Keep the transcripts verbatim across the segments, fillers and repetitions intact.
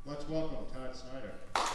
Let's welcome Todd Snider.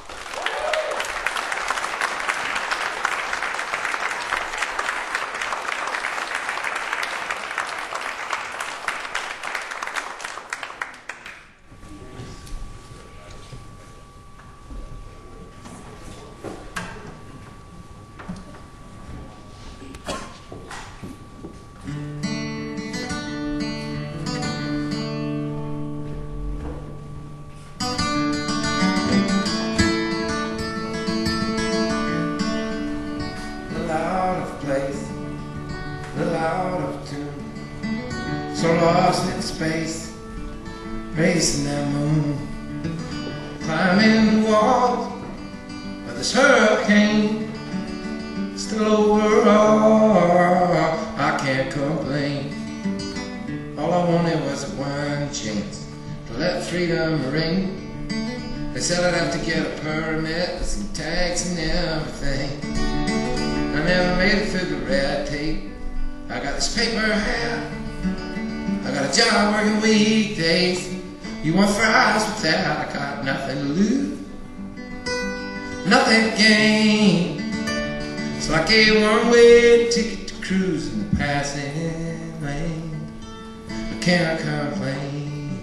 So lost in space, racing that moon, climbing the walls of this hurricane. Still overall, I can't complain. All I wanted was one chance to let freedom ring. They said I'd have to get a permit with some tags and everything. I never made it through the red tape. I got this paper hat, I got a job working weekdays. You want fries with that? I got nothing to lose, nothing to gain. So I gave one-way ticket to cruise in the passing lane. I can't complain.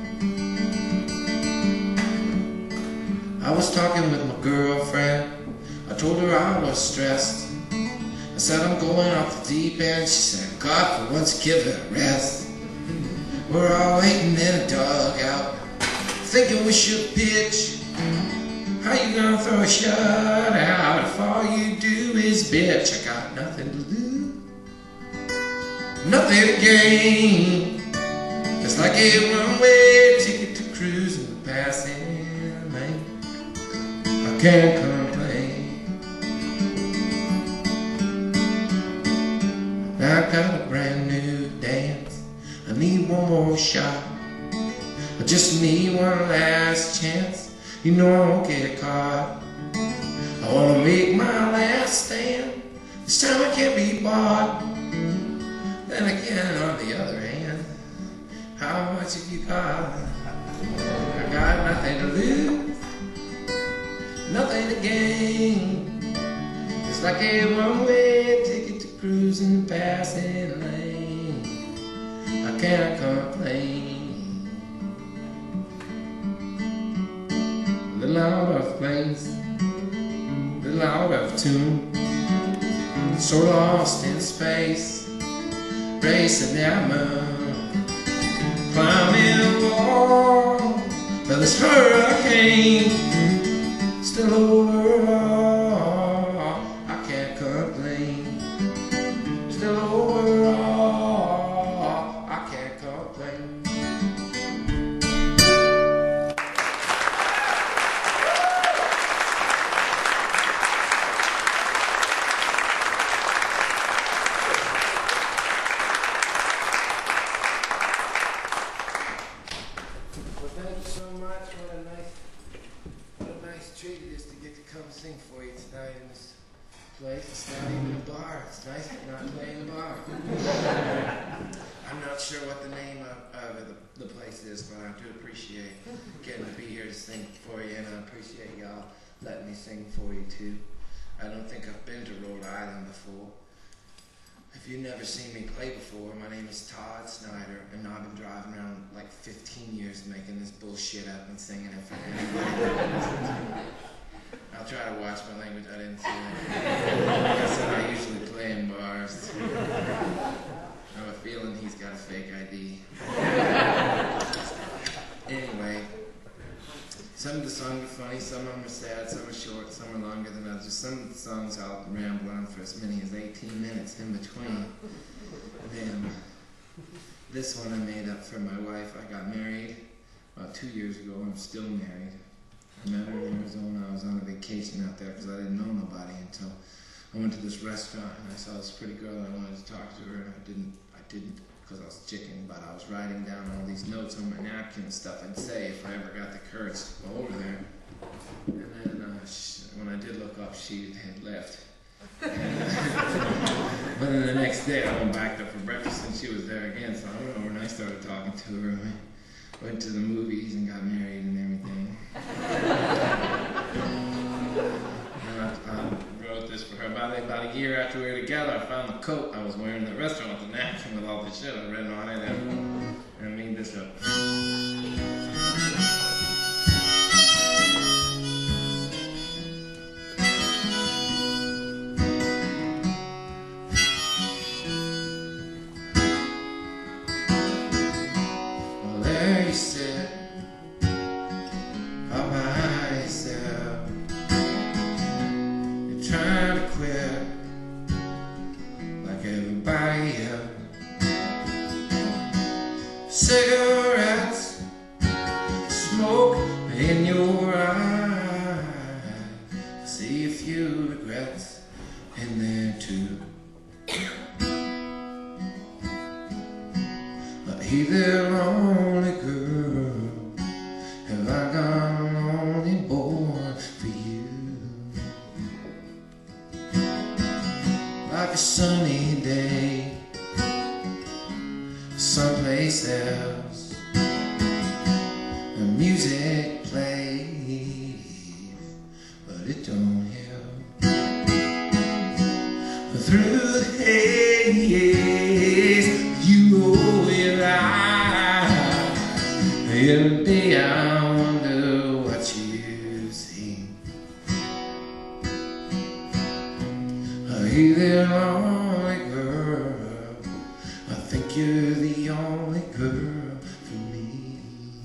I was talking with my girlfriend. I told her I was stressed. I said I'm going off the deep end. She said, God, for once give her a rest. We're all waiting in a dugout, thinking we should pitch. How you gonna throw a shutout if all you do is bitch? I got nothing to lose, nothing to gain. Just like a one-way ticket to cruise in the passing lane. I can't complain. I got a brand new dance. I need one more shot. I just need one last chance. You know I won't get caught. I wanna make my last stand. This time I can't be bought. Then again, on the other hand, how much have you got? I got nothing to lose, nothing to gain. It's like a one-way ticket to cruise in the passing lane. I can't complain. A little out of place, a little out of tune, so lost in space, racing that moon, climbing the wall of this hurricane. Still overall, I can't complain. Still overall, I can't complain. Well, thank you so much. What a nice, what a nice treat it is to get to come sing for you tonight in this place. It's not even a bar. It's nice to not play in a bar. I'm not sure what the name of, of the, the place is, but I do appreciate getting to be here to sing for you, and I appreciate y'all letting me sing for you too. I don't think I've been to Rhode Island before. If you've never seen me play before, my name is Todd Snider, and I've been driving around like fifteen years making this bullshit up and singing it for anybody. I'll try to watch my language. I didn't see it. Like I said, I usually play in bars. I have a feeling he's got a fake I D. Anyway, some of the songs are funny, some of them are sad, some are short, some are longer than others. Some of the songs I'll ramble on for as many as eighteen minutes in between. Then this one I made up for my wife. I got married about two years ago, and I'm still married. I met her in Arizona. I was on a vacation out there because I didn't know nobody until I went to this restaurant and I saw this pretty girl and I wanted to talk to her, and I didn't, I didn't because I was chicken, but I was writing down all these notes on my napkin and stuff I'd say if I ever got the courage to go over there. And then uh, she, when I did look up, she had left. And, uh, but then the next day I went back there for breakfast and she was there again, so I went over and I started talking to her. We went to the movies and got married and everything. a year after we were together, I found the coat I was wearing in the restaurant with the napkin with all the shit I'd written on it, and I made this up. Well, there you sit, all by yourself. You're trying to quit like everybody else. Cigarettes, smoke in your eyes. See a few regrets in there too. But hey there, lonely girl, have I got a lonely boy for you? Like a sunny day someplace else, the music plays, but it don't help. Through the haze, you roll your eyes. Every day I wonder what you see. Hey there, lonely girl, I think you're the only girl for me.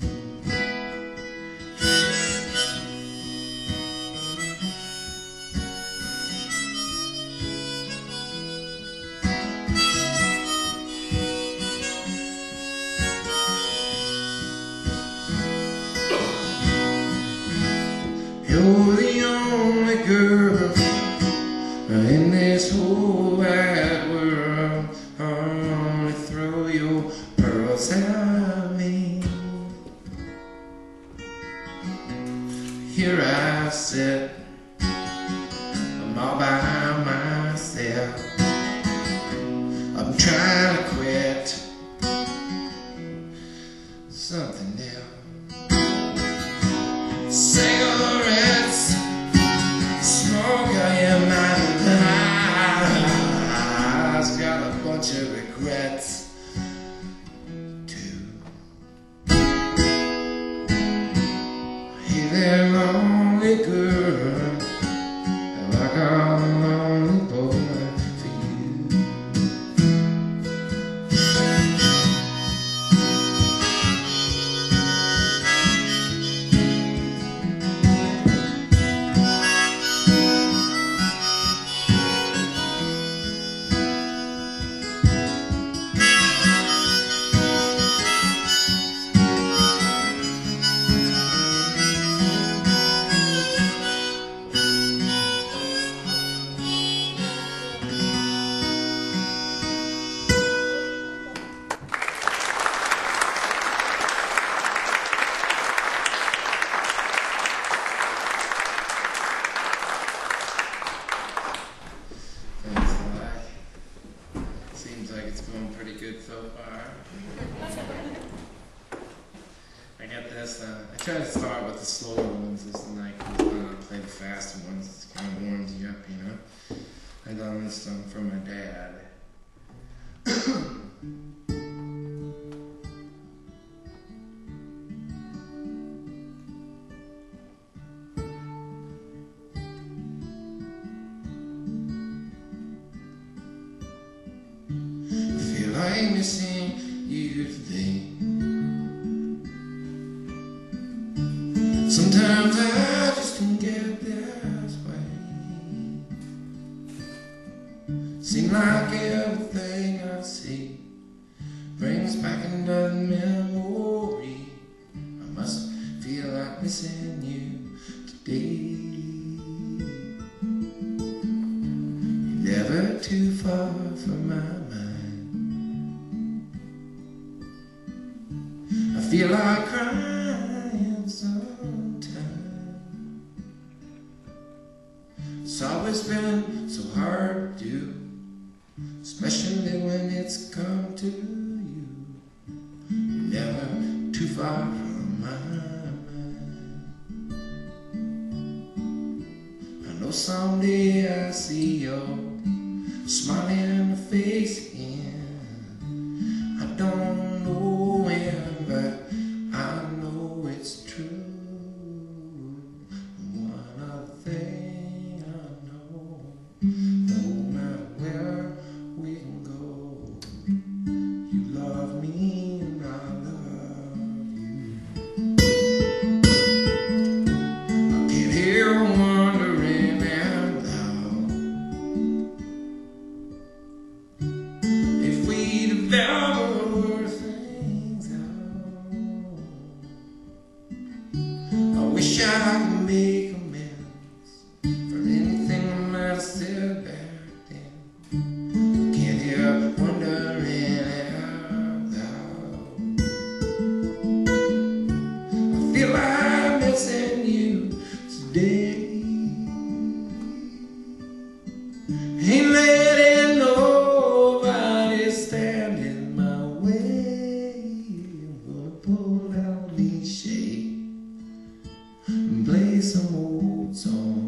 You're the only girl in this whole wide world. Only throw your pearls at me. Here I sit, I'm all by myself. I'm trying to quit something else. Cigarettes, smoke in my eyes. Got a bunch of regrets too. Hey there, lonely girl, have I got a lonely boy for you? It's going pretty good so far. I got this, uh, I try to start with the slower ones this night, because when I play the faster ones, it kind of warms you up, you know? I done this one for my dad. I'm missing you today. Sometimes I just can't get this way. Seems like everything I see brings back another memory. I must feel like missing you today. You're never too far from my mind. I feel like crying sometimes. It's always been so hard to do, especially when it's come to you. You're never too far from my mind. I know someday I'll see your smiling in my face again. I don't know when, but I know it's true. One other thing I know, no matter where we can go, you love me and I love you. I get here wondering out loud if we devour things out. I wish I could make amends for anything I might have said back then. Can't help wondering out loud. I feel like missing you today. Ain't letting nobody stand in my way. I'm gonna pull out these shades and play some old song.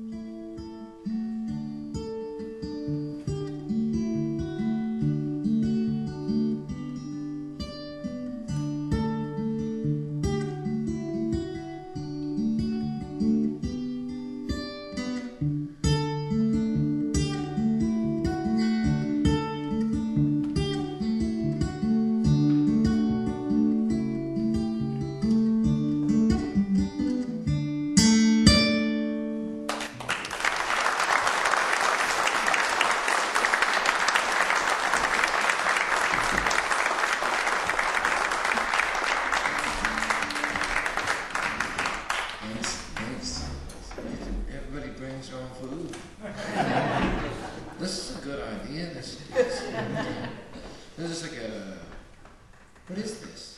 Everybody brings their own food. This is a good idea. This is, this is like a, what is this?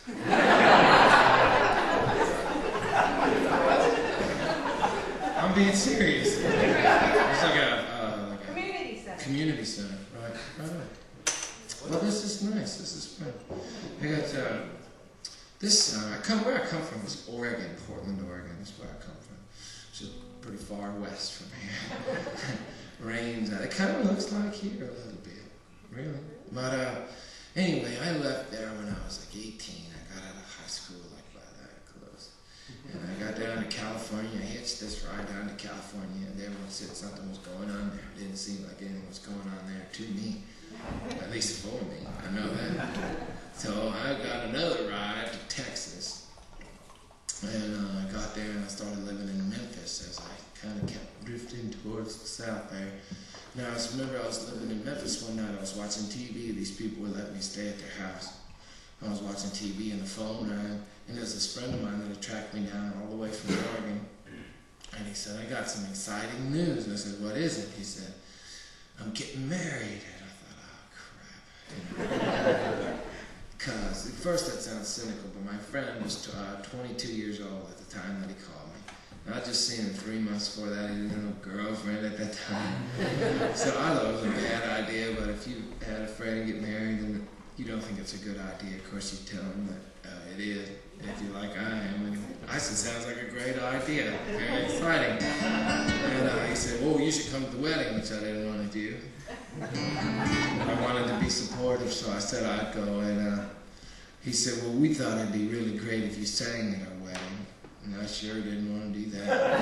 I'm being serious. It's like a, uh, like a community center. Community center, right? Right. Right. Well, this is nice. This is fun. I got uh, this. Uh, I come where I come from is Oregon, Portland, Oregon. That's where I come from. It's pretty far west from here. Rains. Uh, it kind of looks like here a little bit, really. But uh, anyway, I left there when I was like eighteen. I got out of high school like by that close, and I got down to California. I hitched this ride down to California, and everyone said something was going on there. It didn't seem like anything was going on there to me, at least for me. I know that. So I got another ride to Texas. And uh, I got there and I started living in Memphis as I kind of kept drifting towards the south there. Now I just remember I was living in Memphis one night. I was watching T V. These people would let me stay at their house. I was watching T V and the phone rang. And there's this friend of mine that had tracked me down all the way from Oregon. And he said, I got some exciting news. And I said, what is it? He said, I'm getting married. And I thought, oh crap. Because at first that sounds cynical, but my friend was uh, twenty-two years old at the time that he called me. And I just seen him three months before that. He didn't have a girlfriend at that time. So I thought it was a bad idea, but if you had a friend and get married and you don't think it's a good idea, of course you tell him that uh, it is, if you're like I am. And I said, sounds like a great idea, very exciting. And uh, he said, well, you should come to the wedding, which I didn't want to do. I wanted to be supportive, so I said I'd go, and uh, he said, well, we thought it'd be really great if you sang at our wedding. And I sure didn't want to do that.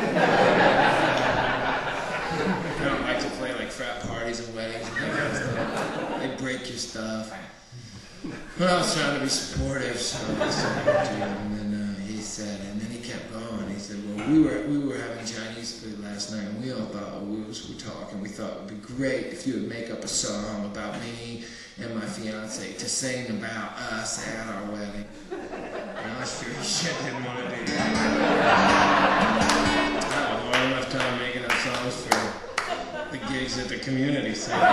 I don't like to play like frat parties and weddings and that kind of stuff. They break your stuff. But I was trying to be supportive, so I said I would do it. And then uh, he said, and then he kept going. He said, well, we were we were having Chinese food last night, and we all thought, well, we was we talking. We thought it would be great if you would make up a song about me and my fiance to sing about us at our wedding. And I sure as shit didn't want to do that. I had more than enough time making up songs for the gigs at the community center.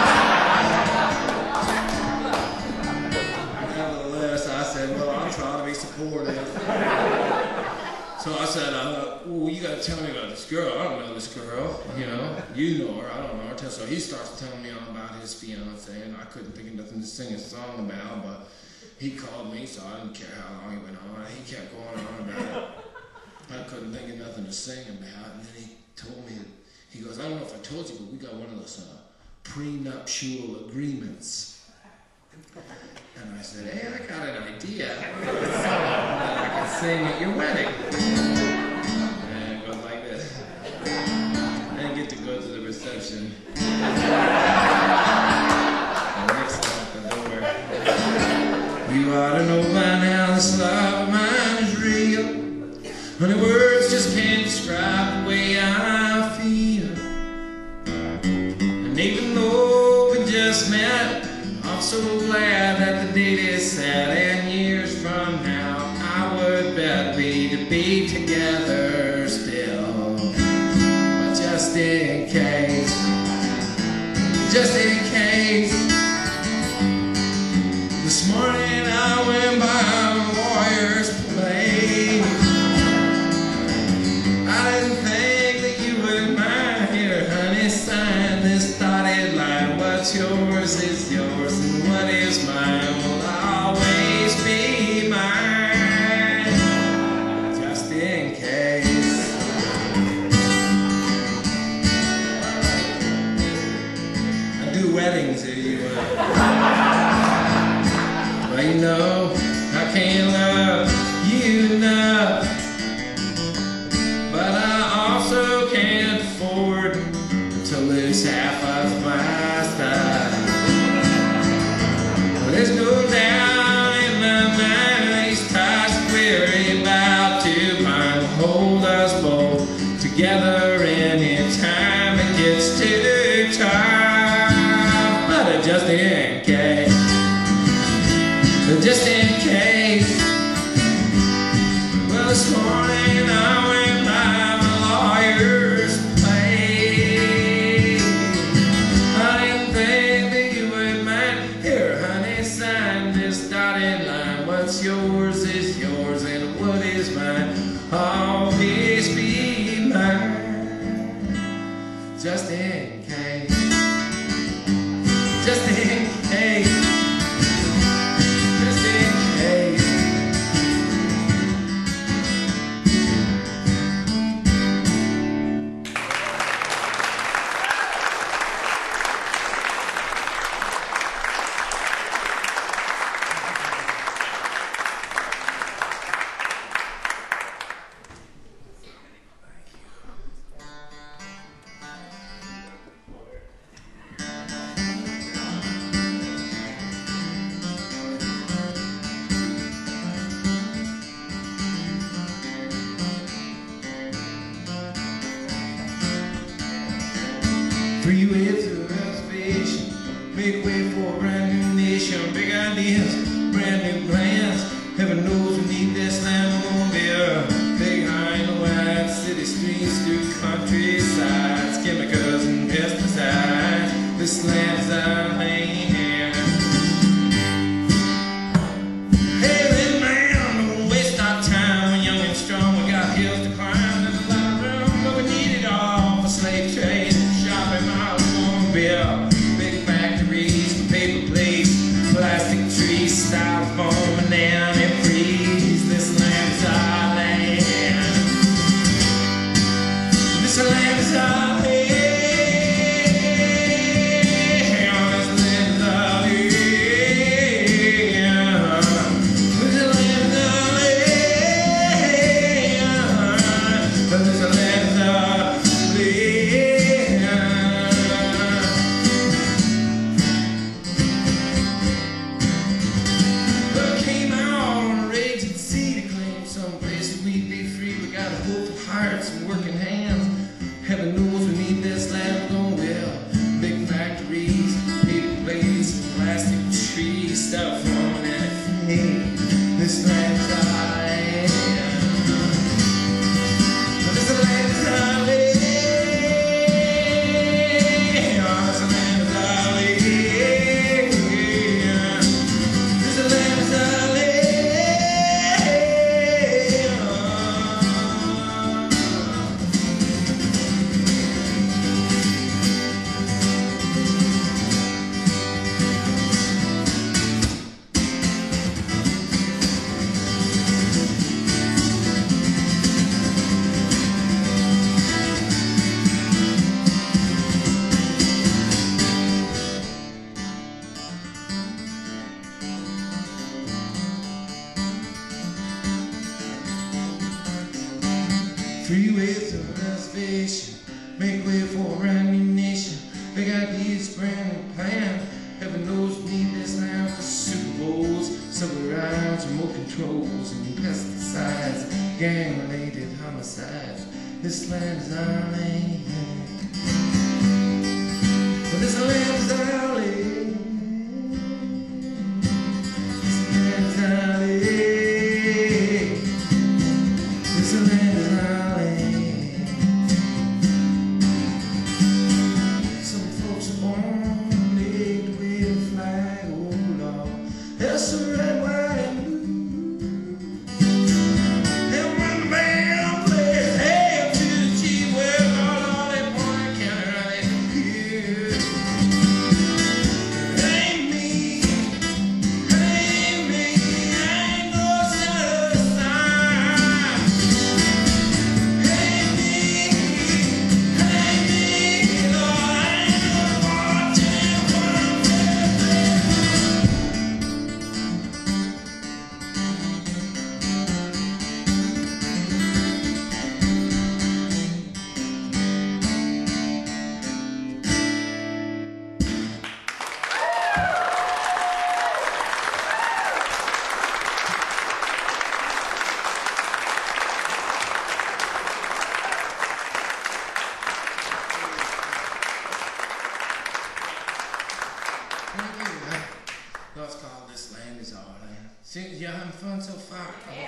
Nevertheless, I said, well, I'm trying to be supportive. So I said, uh, well, you got to tell me about this girl. I don't know this girl, you know. You know her, I don't know her. So he starts telling me all about his fiance, and I couldn't think of nothing to sing a song about, but he called me, so I didn't care how long he went on. He kept going on about it. I couldn't think of nothing to sing about, and then he told me, that, he goes, I don't know if I told you, but we got one of those uh, prenuptial agreements. And I said, hey, I got an idea. I can sing at your wedding. And it goes like this. I didn't get to go to the reception. I next out the door. You ought to know by now this love of mine is real. Honey, words just can't describe the way I feel. And even though we just met, I'm so glad that the date is set. And years from now, I would bet we'd be together still. But just in case, just in case, this morning I went by a lawyer's place. I didn't think that you would mind. Here, honey, sign this dotted line. What's yours is yours, and what is mine will always be mine. Just in case. I do weddings if you want. Well, you know, I can't love you enough, but I also can't afford to lose half of my stuff. Well, there's no doubt in my mind these ties we're about to bind will hold us both together anytime it gets too tough. But just in case, just in case, well, this morning I went by my lawyer's place. I didn't think that you would mind. Here, honey, sign this dotted line. What's yours is yours, and what is mine always be mine. Just in case, just in case. Freeway to the reservation, make way for a brand new nation, big ideas, brand new plans. Heaven knows we need this land, we're gonna be a big high and wide, city streets through countrysides, chemicals and pesticides. This land's our land. Hey, little man, don't waste our time. We're young and strong, we got hills to climb, there's a lot of room, but we need it all for slave trade. Big factories, paper plates, plastic trees, styrofoam, and antifreeze. This land's our land. This land's our land. This land's our land. This land's our land. This land's our land. Hearts and working hands. Heaven knows we need this land, we're gonna build big factories, paper plates, plastic trees, styrofoam and everything. This land's our land. This land's our land. This land's our land. This land's our land. Freeway through a reservation, make way for a brand new nation. Big ideas, brand new plan. Heaven knows we need this now for Super Bowls, silver rounds, remote controls, and pesticides, gang-related homicides. This land is our land. This land is our land. This land is our land. This land is our land. Some folks are born late to wave a flag, oh Lord. There's some red, white, and blue. And when the band plays Hail to the Chief, well, all on that point county right here. It ain't me, it ain't me, I ain't no son of a sign. It ain't me, it ain't me, Lord, I ain't no bartender, but I'm no, it's called This Land Is Our Land. See, you're having fun so far. Yeah.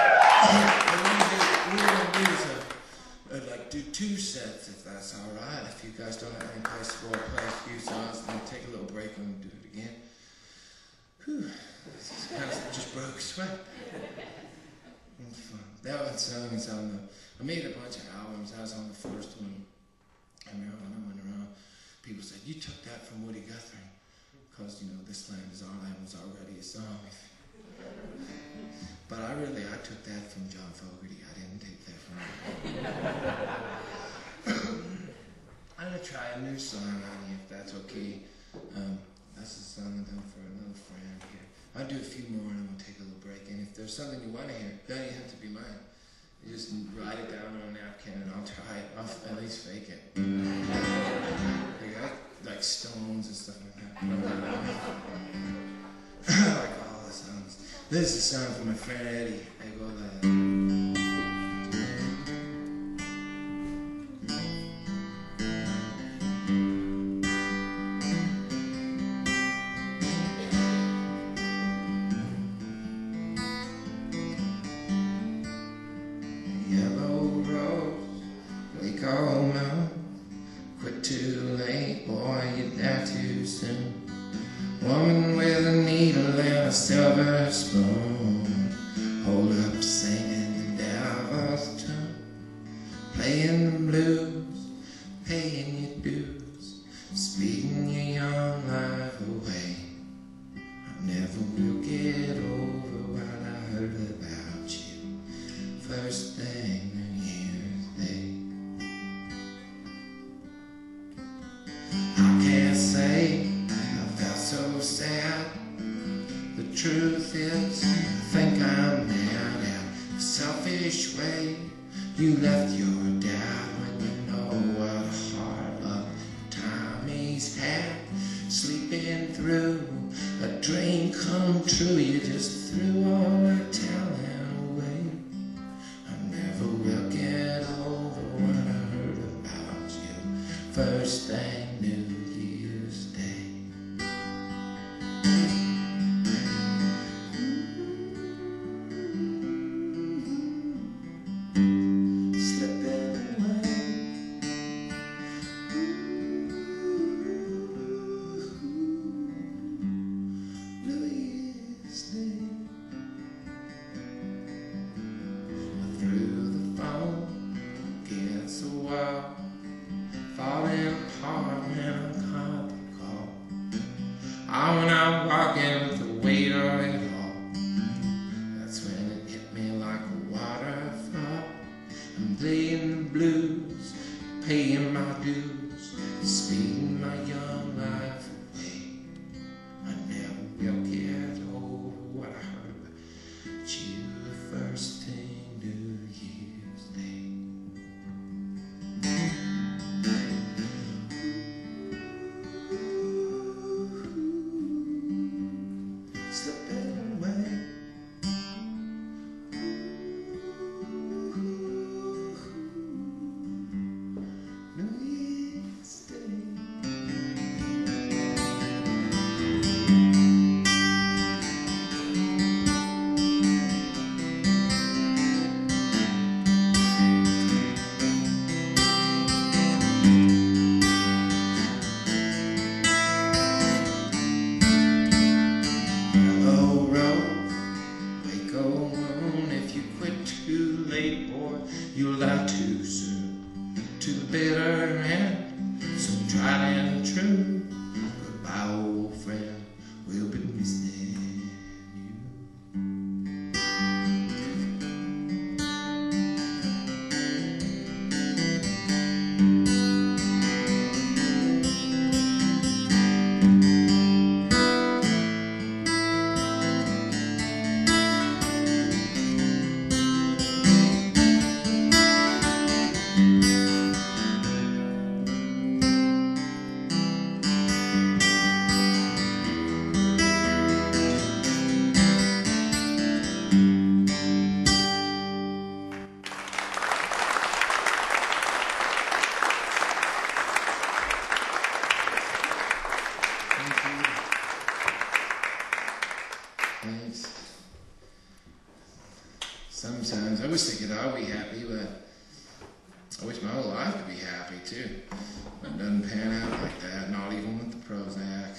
What we're going to do is uh, uh, like do two sets, if that's all right. If you guys don't have any place to go, I'll play a few songs, then take a little break and do it again. Whew. This is kind of just broke a sweat. It's fun. That one song is on the, I made a bunch of albums. I was on the first one. I remember when I went around, people said, you took that from Woody Guthrie. Because, you know, This Land Is Our Land was already a song. But I really, I took that from John Fogerty. I didn't take that from him. I'm going to try a new song on you, if that's okay. Um, that's a song I've done for another friend here. I'll do a few more and we'll take a little break. And if there's something you want to hear, it doesn't have to be mine. You just write it down on a napkin and I'll try it. I'll at least fake it. Like, I like Stones and stuff like that. I like all the songs. This is a song from my friend Eddie. I go like Yellow rose, wake on up. Quit too late, boy, you die too soon. Woman with a needle and a silver spoon, hold up singing the devil's tune, playing the blues, paying your dues, speeding your young life away. I never will get over what I heard about you first thing New Year's Day. I can't say I felt so sad. The truth is, I think I'm mad at the selfish way you left your dad when you know what a hard up time he's had. Sleeping through a dream come true, you just threw all that talent away. I never will get over what I heard about you first thing New Year's Day. Slipping away. New Year's Day. I threw the phone against the wall, falling apart when I caught the call. I went out walking with the weight of it all. That's when it hit me like a waterfall. I'm playing the blues, paying my dues, speeding my young life away. I never will get over what I heard about you the first thing New Year's Day. closer to the bitter end. So tried and true, goodbye old friend, we'll be missing you. Thanks. Sometimes I wish they could all be happy, but I wish my whole life could be happy too. But it doesn't pan out like that, not even with the Prozac.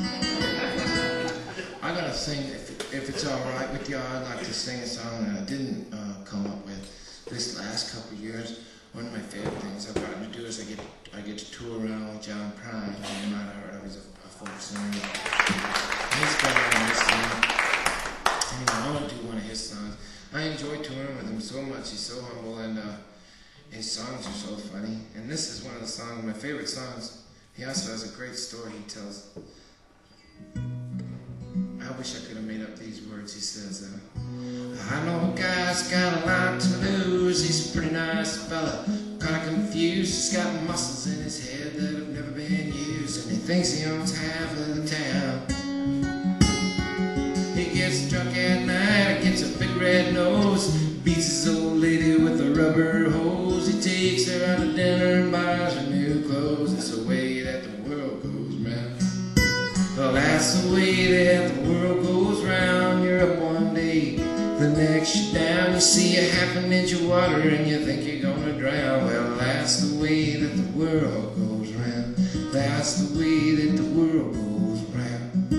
I gotta sing, if, if it's all right with y'all, I'd like to sing a song that I didn't uh, come up with this last couple of years. One of my favorite things I've gotten to do is I get I get to tour around with John Prine. You might have heard of him. He's a, a folk singer. He's got on this song. Anyway, I want to do one of his songs. I enjoy touring with him so much. He's so humble, and uh, his songs are so funny. And this is one of the songs, my favorite songs. He also has a great story he tells. I wish I could have made up these words. He says, uh, I know a guy's got a lot to lose. He's a pretty nice fella, kind of confused. He's got muscles in his head that have never been used, and he thinks he owns half of the town. He gets drunk at night, gets a big red nose, beats his old lady with a rubber hose. He takes her out to dinner and buys her new clothes. It's the way that the world goes round. Well, that's the way that the world goes round. You're up one day, the next you're down. You see a half an inch of water and you think you're gonna drown. Well, that's the way that the world goes round. That's the way that the world goes round.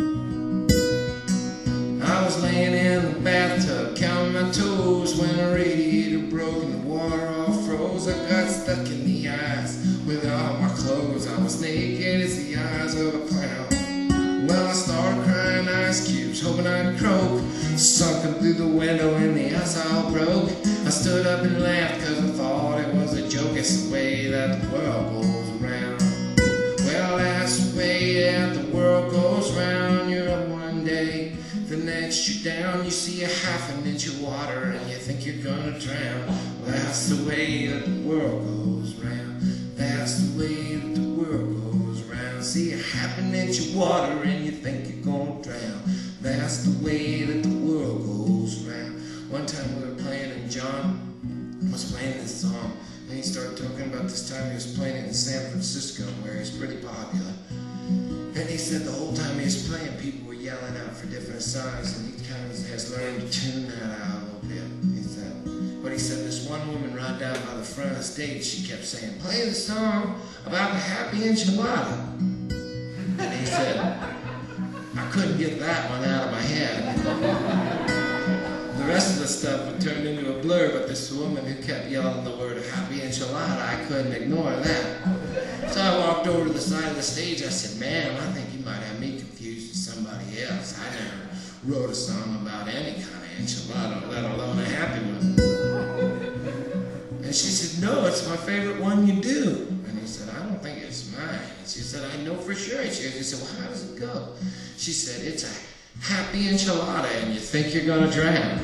I was laying in the bathtub counting my toes when a radiator broke and the water all froze. I got stuck in the ice with all my clothes. I was naked as the eyes of a clown. Well, I started crying ice cubes, hoping I'd croak. Sunken through the window and the ice all broke. I stood up and laughed cause I thought it was a joke. It's the way that the world goes around. Well, that's the way that the world goes round. You're up one day, the next you're down. You see a half an inch of water and you think you're gonna drown. Well, that's the way that the world goes round. That's the way that the world goes round. See a half an inch of water and you think you're gonna drown. That's the way that the world goes round. One time we were playing and John was playing this song, and he started talking about this time he was playing it in San Francisco where he's pretty popular. And he said the whole time he was playing, people were yelling out for different songs, and he kind of has learned to tune that out a little bit. He said, but he said this one woman right down by the front of the stage, she kept saying, play the song about the happy enchilada. And he said, I couldn't get that one out of my head. The rest of the stuff would turn into a blur, but this woman who kept yelling the word happy enchilada, I couldn't ignore that. So I walked over to the side of the stage. I said, ma'am, I think you might have me confused with somebody else. I never wrote a song about any kind of enchilada, let alone a happy one. And she said, no, it's my favorite one you do. And he said, I don't think it's mine. And she said, I know for sure. And she said, well, how does it go? She said, it's a happy enchilada and you think you're gonna drown.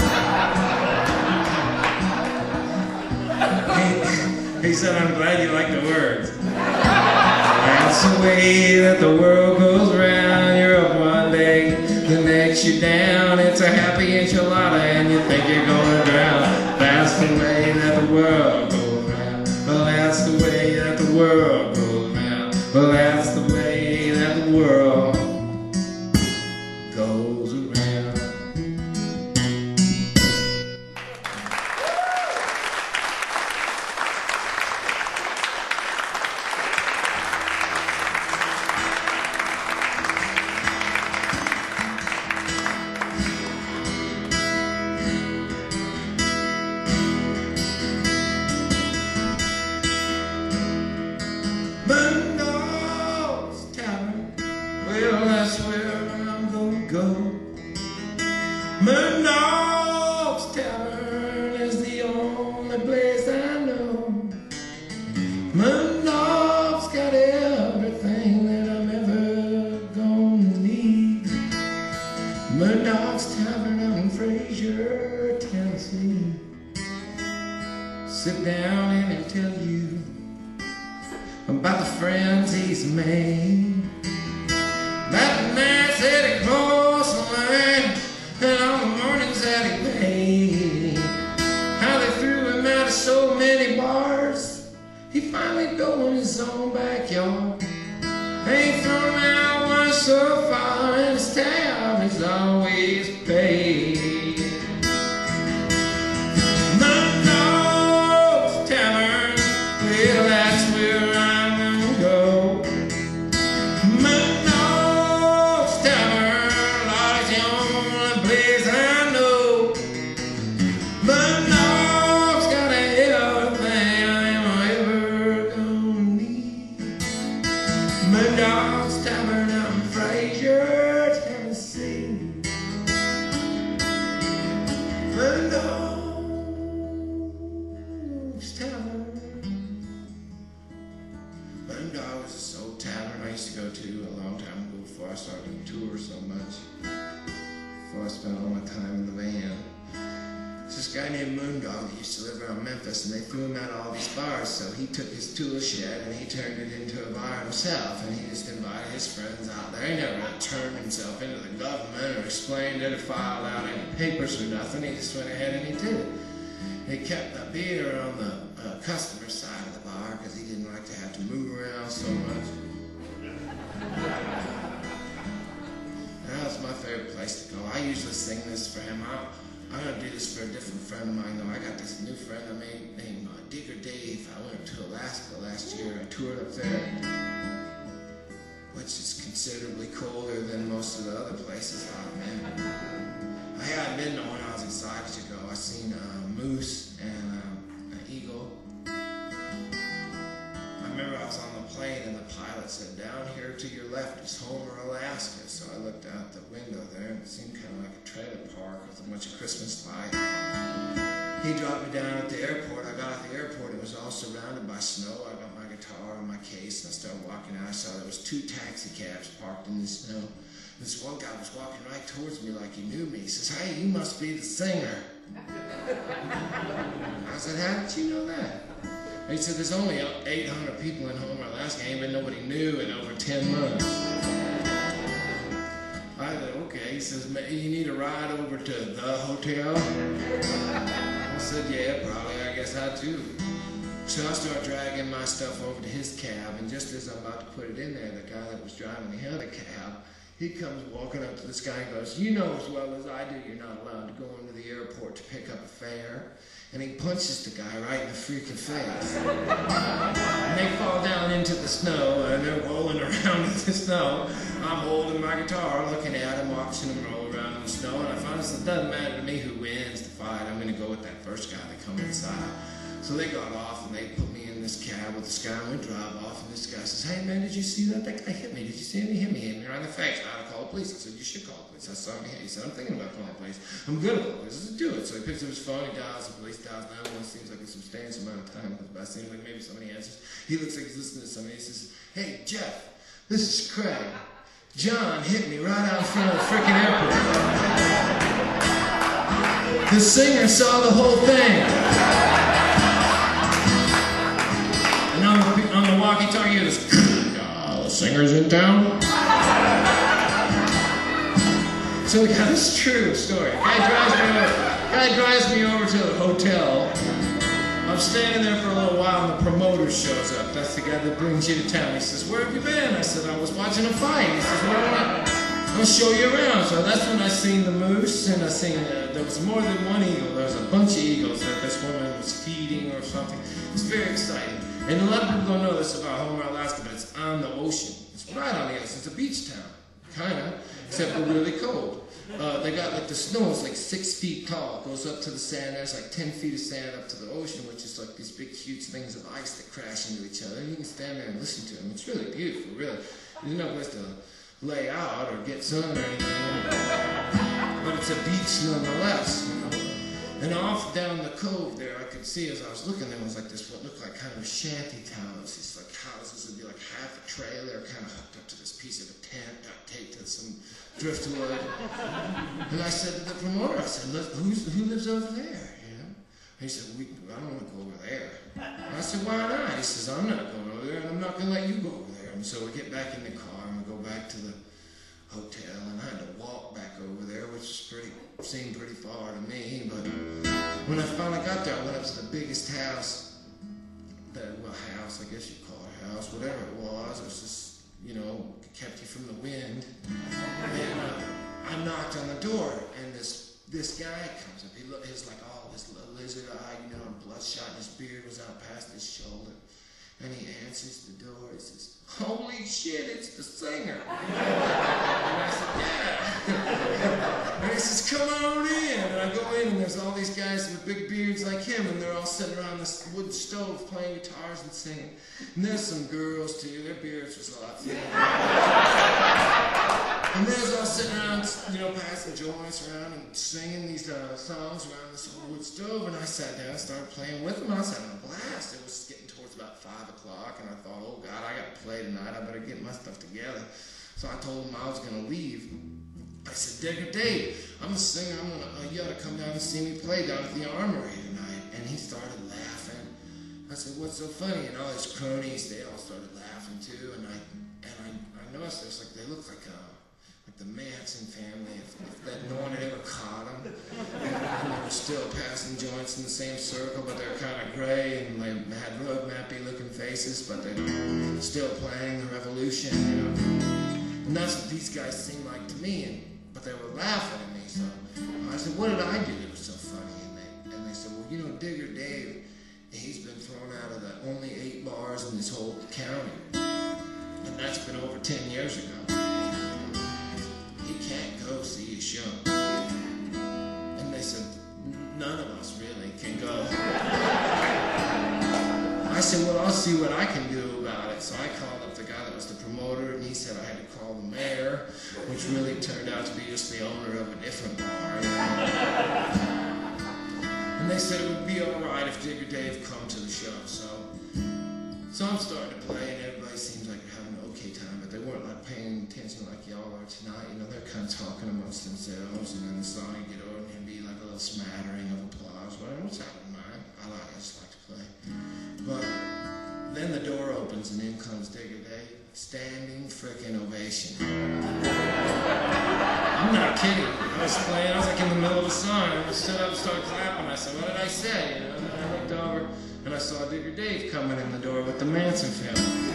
he, he said, I'm glad you like the words. That's the way that the world goes round. You're up one day, the next you're down. It's a happy enchilada and you think you're gonna drown. That's the way that the world goes round. Well, that's the way that the world goes round. Well, that's the way that the world goes around. Moondog's got everything that I'm ever gonna need. Moondog's Tavern out in Fraser, Tennessee. Sit down and he'll tell you about the friends he's made. That nights that he crossed the line, and all the mornings that he paid. How they threw him out of so many bars, he finally go in his own backyard. Ain't thrown out one so far, and his tab is always paid. Moondog's Tavern, well, that's where I'm gonna go. Moondog's Tavern, Lord, it's the only place I know. Moondog's got everything I'm ever gonna need. Moondog's Tavern out in Fraser, Tennessee. Moondog's Tavern. Moondog was this old tavern I used to go to a long time ago before I started doing tours so much. Before I spent all my time in the van. There's this guy named Moondog that used to live around Memphis, and they threw him out of all these bars, so he took his tool shed and he turned it into a bar himself, and he just invited his friends out there. He never really turned himself into the government or explained it or filed out any papers or nothing. He just went ahead and he did it. He kept the beer on the uh, customer side of the bar because he didn't like to have to move around so much. That was my favorite place to go. I usually sing this for him. I, I'm going to do this for a different friend of mine, though. I got this new friend I made named uh, Digger Dave. I went to Alaska last year. I toured up there, which is considerably colder than most of the other places I've been. I hadn't been to when I was excited to go. I seen a moose and um, an eagle. I remember I was on the plane and the pilot said, "Down here to your left is Homer, Alaska." So I looked out the window there and it seemed kind of like a trailer park with a bunch of Christmas lights. He dropped me down at the airport. I got at the airport. It was all surrounded by snow. I got my guitar and my case and I started walking out. I saw there was two taxi cabs parked in the snow. This one guy was walking right towards me like he knew me. He says, "Hey, you must be the singer." I said, "How did you know that?" He said, "There's only eight hundred people in Homer, Alaska. Ain't been nobody new in over ten months. I said, "Okay." He says, "You need a ride over to the hotel?" I said, "Yeah, probably. I guess I do." So I start dragging my stuff over to his cab, and just as I'm about to put it in there, the guy that was driving the other cab, he comes walking up to this guy and goes, "You know as well as I do you're not allowed to go into the airport to pick up a fare." And he punches the guy right in the freaking face. And they fall down into the snow, and they're rolling around in the snow. I'm holding my guitar, looking at him, watching him roll around in the snow, and I find this, it doesn't matter to me who wins the fight. I'm going to go with that first guy that come inside. So they got off, and they put me in this cab with this guy, and we drive off, and this guy says, "Hey, man, did you see that? That guy hit me. Did you see him? He hit me. He hit me right in the face. I ought to call the police." I said, "You should call the police." I saw him hit. He said, "I'm thinking about calling the police. I'm going to call the police." I said, "Do it." So he picks up his phone, he dials, the police dials nine one one. Seems like a substantial amount of time goes by. Seems like maybe somebody answers. He looks like he's listening to somebody. He says, "Hey, Jeff, this is Craig. John hit me right out in front of the freaking airport." The singer saw the whole thing. And on the, on the walkie-talkie, it was, "Uh, the singer's in town." So yeah, this is a true story. Guy drives me over, guy drives me over to the hotel. I'm standing there for a little while, and the promoter shows up. That's the guy that brings you to town. He says, "Where have you been?" I said, "I was watching a fight." He says, "Well, I'm going to show you around." So that's when I seen the moose, and I seen uh, there was more than one eagle. There was a bunch of eagles that this woman was feeding or something. It's very exciting. And a lot of people don't know this about Homer, Alaska, but it's on the ocean. It's right on the ocean. It's a beach town, kind of, except we're really cold. Uh, they got like the snow is like six feet tall. It goes up to the sand. There's like ten feet of sand up to the ocean, which is like these big, huge things of ice that crash into each other. And you can stand there and listen to them. It's really beautiful, really. There's no place to lay out or get sun or anything, but it's a beach nonetheless. You know? And off down the cove there, I could see as I was looking, there was like this what looked like kind of were shanty towns. These like houses would be like half a trailer, kind of hooked up to this piece of a tent, duct taped to some driftwood. And I said to the promoter, I said, Look, who's, who lives over there? You know? He said, we, I don't want to go over there. And I said, why not? He says, I'm not going over there, and I'm not going to let you go over there. And so we get back in the car, and we go back to the hotel, and I had to walk back over there, which was pretty, seemed pretty far to me. But when I finally got there, I went up to the biggest house, that, well, house, I guess you'd call it a house, whatever it was. It was just, you know, kept you from the wind. And uh, I knocked on the door, and this this guy comes up. He looked, he was like, oh, this lizard eye, you know, bloodshot, and his beard was out past his shoulder. And he answers the door. He says, holy shit, it's the singer. And I said, yeah. And he says, come on in. And I go in, and there's all these guys with big beards like him, and they're all sitting around this wood stove playing guitars and singing. And there's some girls, too. Their beards was a lot thinner. And they was all sitting around, you know, passing joints around and singing these uh, songs around this old wood stove. And I sat down and started playing with them. I was having a blast. It was getting towards about five o'clock, and I thought, oh, God, I got to play tonight. I better get my stuff together. So I told him I was going to leave. I said, Digger Dave, I'm a singer. I'm gonna, uh, you ought to come down and see me play down at the Armory tonight. And he started laughing. I said, what's so funny? And all his cronies, they all started laughing, too. And I and I, I noticed there's like, they look like uh, like the Manson family, if, if that no one had ever caught them. And, and they were still passing joints in the same circle, but they were kind of gray, and they had road mappy looking faces, but they were still playing the revolution, you know. And that's what these guys seemed like to me, and, but they were laughing at me. So I said, what did I do that was so funny? And they, and they said, well, you know, Digger Dave, he's been thrown out of the only eight bars in this whole county. And that's been over ten years ago. He can't go see a show. And they said, none of us really can go. I said, well, I'll see what I can do about it. So I called up the guy that was the promoter, and he said I had to call the mayor, which really turned out to be just the owner of a different bar. You know? And they said it would be all right if Digger Dave come to the show. So, so I'm starting to play, and everybody seems like they're having an okay time, but they weren't like paying attention like y'all are tonight. You know, they're kind of talking amongst themselves, and then the song would get over, and it'd be like a little smattering of applause, whatever, which I don't mind. I like, I just like to play. But then the door opens, and in comes Digger Dave. Standing frickin' ovation. I'm not kidding. I was playing, I was like in the middle of a song, and I stood up and started clapping. I said, what did I say? You know, and I looked over, and I saw Digger Dave coming in the door with the Manson family.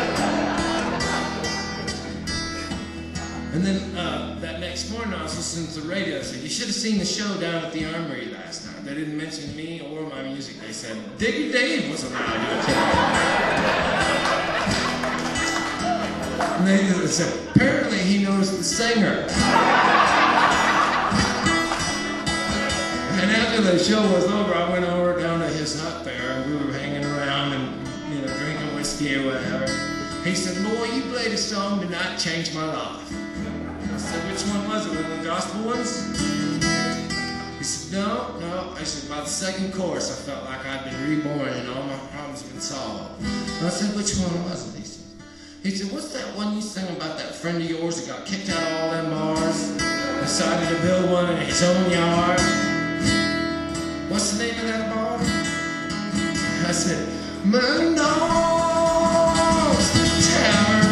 And then uh, that next morning, I was listening to the radio. I said, you should have seen the show down at the Armory last night. They didn't mention me or my music. They said, Digger Dave was allowed to attend. And they said, apparently he knows the singer. And after the show was over, I went over down to his hut there, and we were hanging around and, you know, drinking whiskey or whatever. He said, boy, you played a song tonight, changed my life. I said, which one was it? One of the gospel ones? He said, no, no. I said, by the second chorus, I felt like I'd been reborn and all my problems had been solved. And I said, which one was it? He said, He said, what's that one you sang about that friend of yours that got kicked out of all them bars? Decided to build one in his own yard. What's the name of that bar? I said, Mundell's Tavern.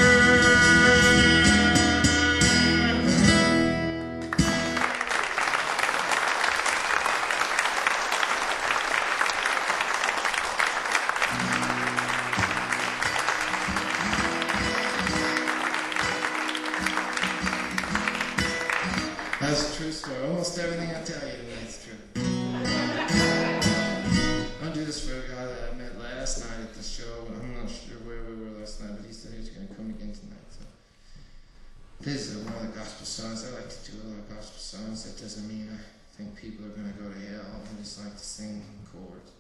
That's a true story. Almost everything I tell you tonight's true. I do this for a guy that I met last night at the show. I'm not sure where we were last night, but he said he was going to come again tonight. So this is one of the gospel songs. I like to do a lot of gospel songs. That doesn't mean I think people are going to go to hell. I just like to sing chords.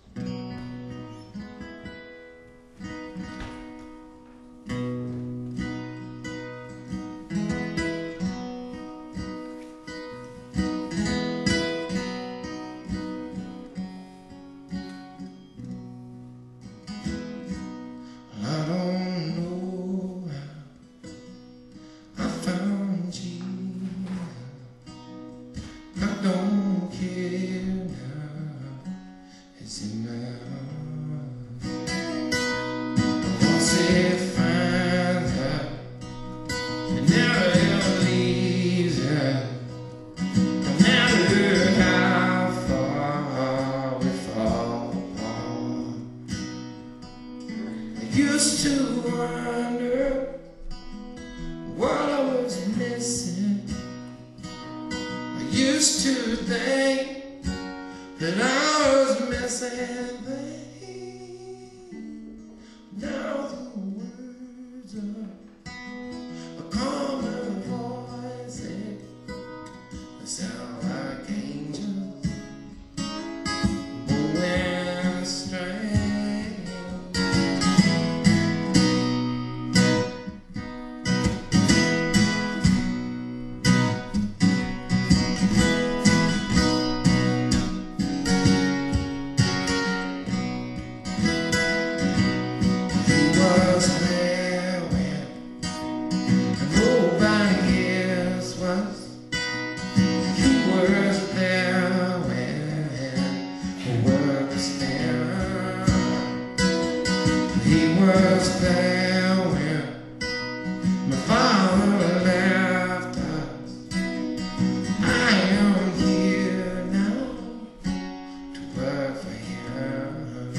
Used to wonder what I was missing. I used to think that I was missing things. Now the words are a common voice, they sound like angels blowing straight. He was there when my father left us. I am here now to work for him.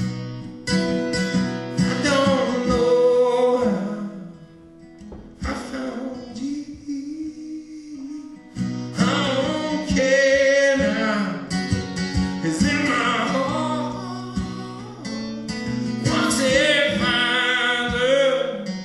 I don't know how I found you. I don't care now. It's in my heart. Once it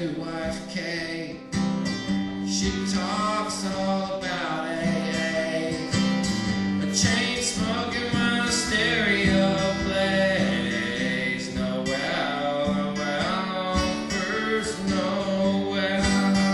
new wife, Kay. She talks all about A A, a chain-smoking while the stereo plays. Noel, Noel, first Noel.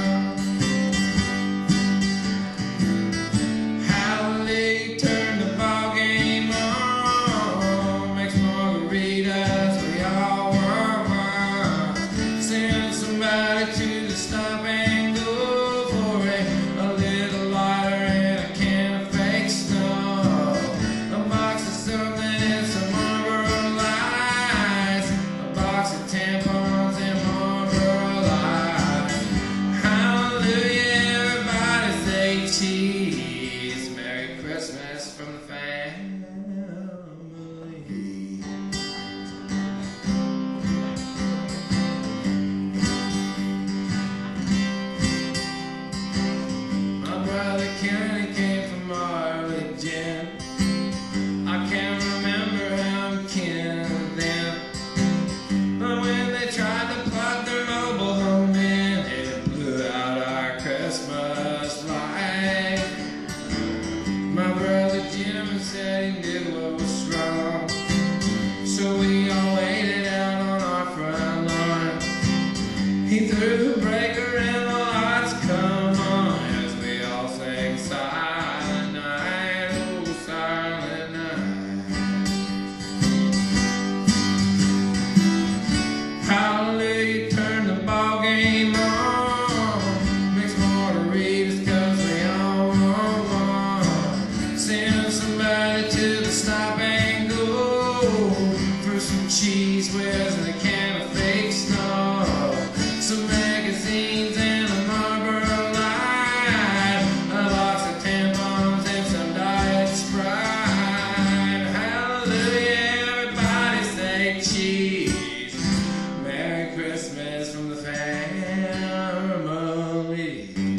Hallelujah, turn the ball game on, makes margaritas we all want. Send somebody to the stop and go for it. A little lighter and a can of fake snow, a box of something and some Marlboro Lights, a box of tampons and Marlboro Lights. Hallelujah, everybody say cheese. Merry Christmas from the family. My brother Kenny came from Arlington. I can't remember how I'm kin then, but when they tried to plug their mobile home in, it blew out our Christmas light. My brother Jim said he knew what was wrong, so we all waited out on our front lawn. He threw the breaker and the lights come on as we all sang Silent Night, oh Silent Night. Hallelujah, turn the ball game on, mix margaritas cause we all want one. Send somebody to the stop and go for some cheese whiz and a can of fake snow, some magazines and a Marlboro Light, a box of tampons and some Diet Sprite. Hallelujah, everybody say cheese. Merry Christmas from the family.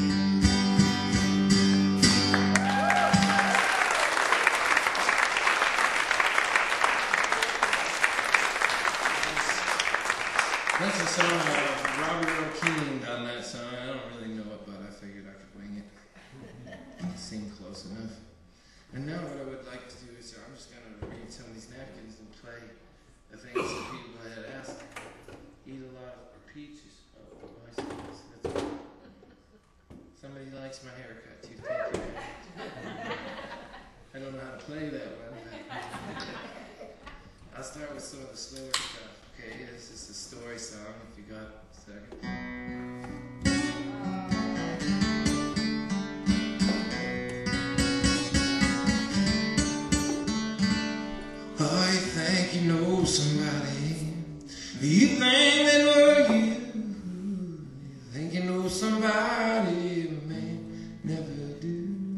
That's a song uh, Robert Earl Keen done that song. I don't really know it, but I figured I could wing it. It seemed close enough. And now what I would like to do is uh, I'm just going to read some of these napkins and play the things that people had asked. Eat a lot of peaches. Oh, my goodness. That's good. Somebody likes my haircut too. Thank you. I don't know how to play that one. I'll start with some of the slower stuff. Okay, this is a story song, if you got a second. I think you know somebody. You think they know you. You think you know somebody, but may never do.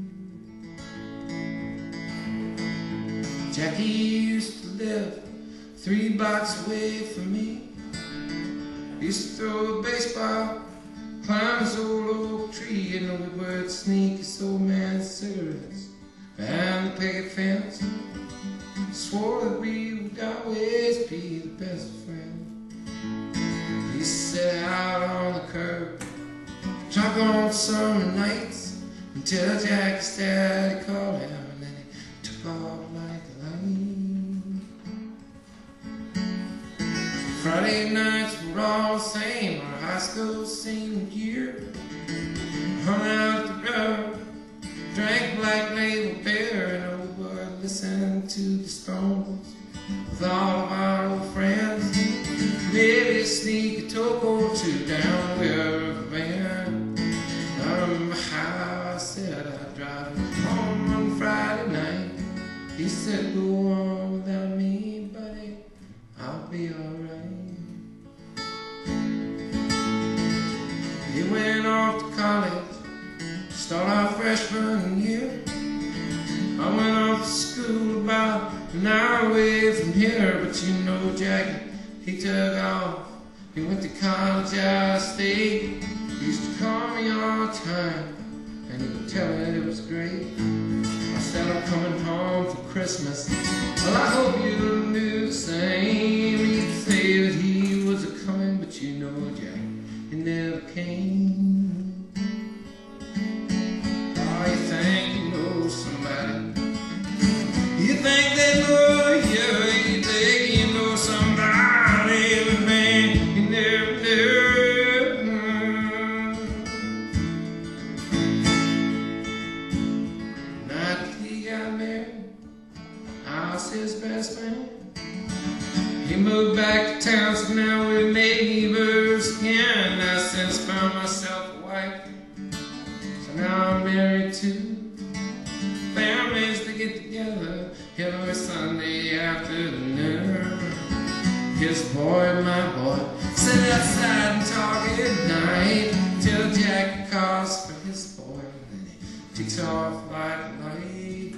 Jackie used to live three blocks away from me. Used to throw a baseball, climb this old oak tree, and we would sneak his old man's cigarettes behind the picket fence. Swore that we would always be the best friends. He used to sit out on the curb, talk on summer nights, until Jackie's daddy called him, and then he took off like a light. Friday nights were all the same, our high school senior year. Hung out the road, drank Black Label beer, and we would listen to the Stones with all of our old friends. Maybe sneak a toke or two down the river bend. I remember how I said I'd drive home on Friday night. He said, go on without me, buddy, I'll be alright. He went off to college, start our freshman year. I went off to school about an hour away from here, but you know Jackie, he took off. He went to college out of state. He used to call me all the time, and he would tell me that it was great. I said I'm coming home for Christmas. Well, I hope you knew the same. He'd say that he was a coming, but you know Jackie, he never best man. He moved back to town, so now we're neighbors again. I since found myself a wife, so now I'm married to families that get together every Sunday afternoon. His boy, my boy, sit outside and talk at night till Jackie calls for his boy, and then he takes off like light.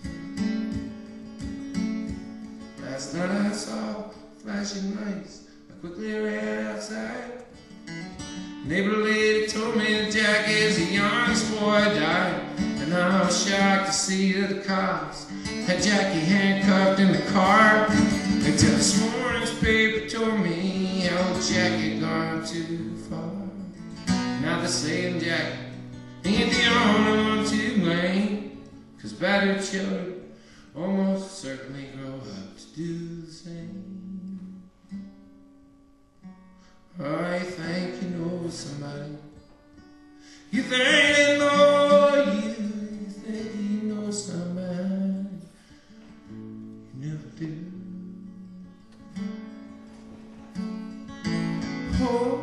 Last night I saw flashing lights. I quickly ran outside. Neighbor lady told me that Jackie's the youngest boy died, and I was shocked to see that the cops had Jackie handcuffed in the car. Until this morning's paper told me old Jackie gone too far. Now they're saying Jackie ain't the only one to blame, 'cause battered children almost certainly grow up to do the same. I think you know somebody. You think they know you. You think you know somebody. You never do. Oh.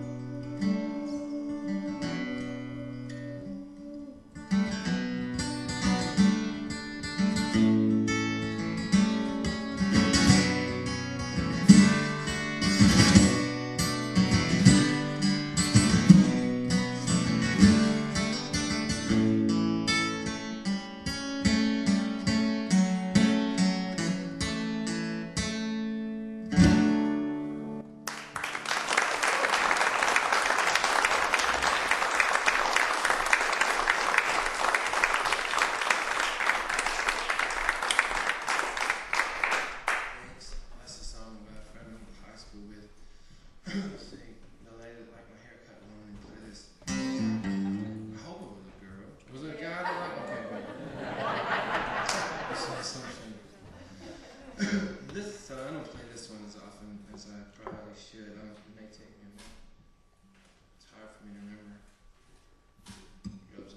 This, uh, I don't play this one as often as I probably should. I it may take me a minute. It's hard for me to remember. It goes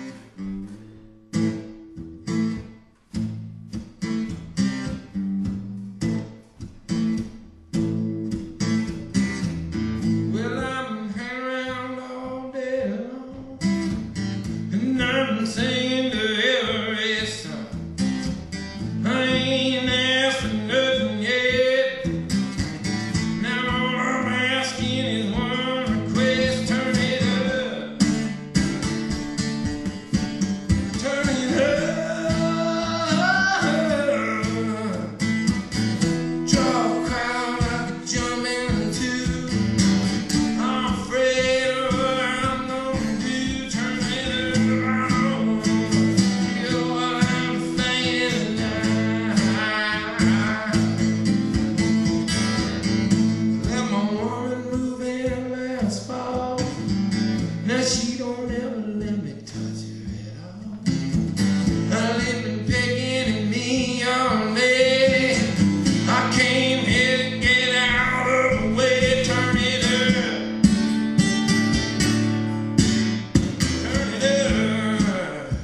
on. Well, I'm hanging around all day long, and I'm singing to every song. I ain't asked for nothing yet. Now all I'm asking is one request: turn it up, turn it up. Draw a crowd I could jump into. I'm afraid of what I'm gonna do. Turn it around. You know what I'm thinking now. Let my woman move in last fall. Now she don't ever let me touch her at all. I've been picking at me all day. I came here to get out of the way. Turn it up, turn it up.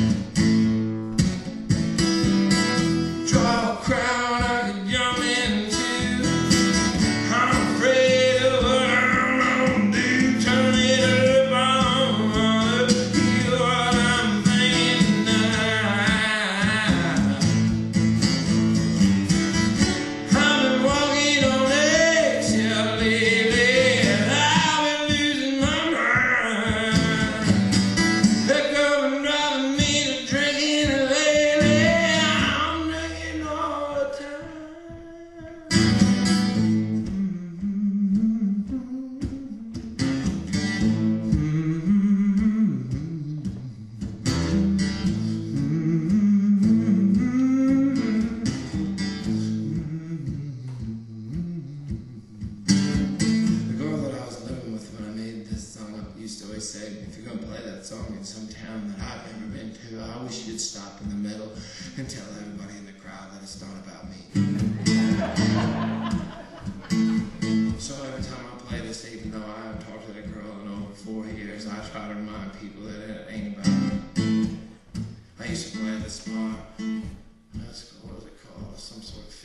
Draw a crowd I could jump into. I'm afraid of what I'm gonna do. Turn it up, on. You know what I'm thinking now. I've been walking on eggshells lately, and I've been losing my mind. That girl been driving me to drinking lately. I'm drinking all the time. The girl that I was living with when I made this song up used to always say, if you're going to play that song in some town that I've never been to, I wish you'd stop in the middle and tell everybody in the crowd that it's not about me. So every time I play this, even though I haven't talked to that girl in over four years, I try to remind people that it ain't about me. I used to play at this bar. What was it called? Some sort of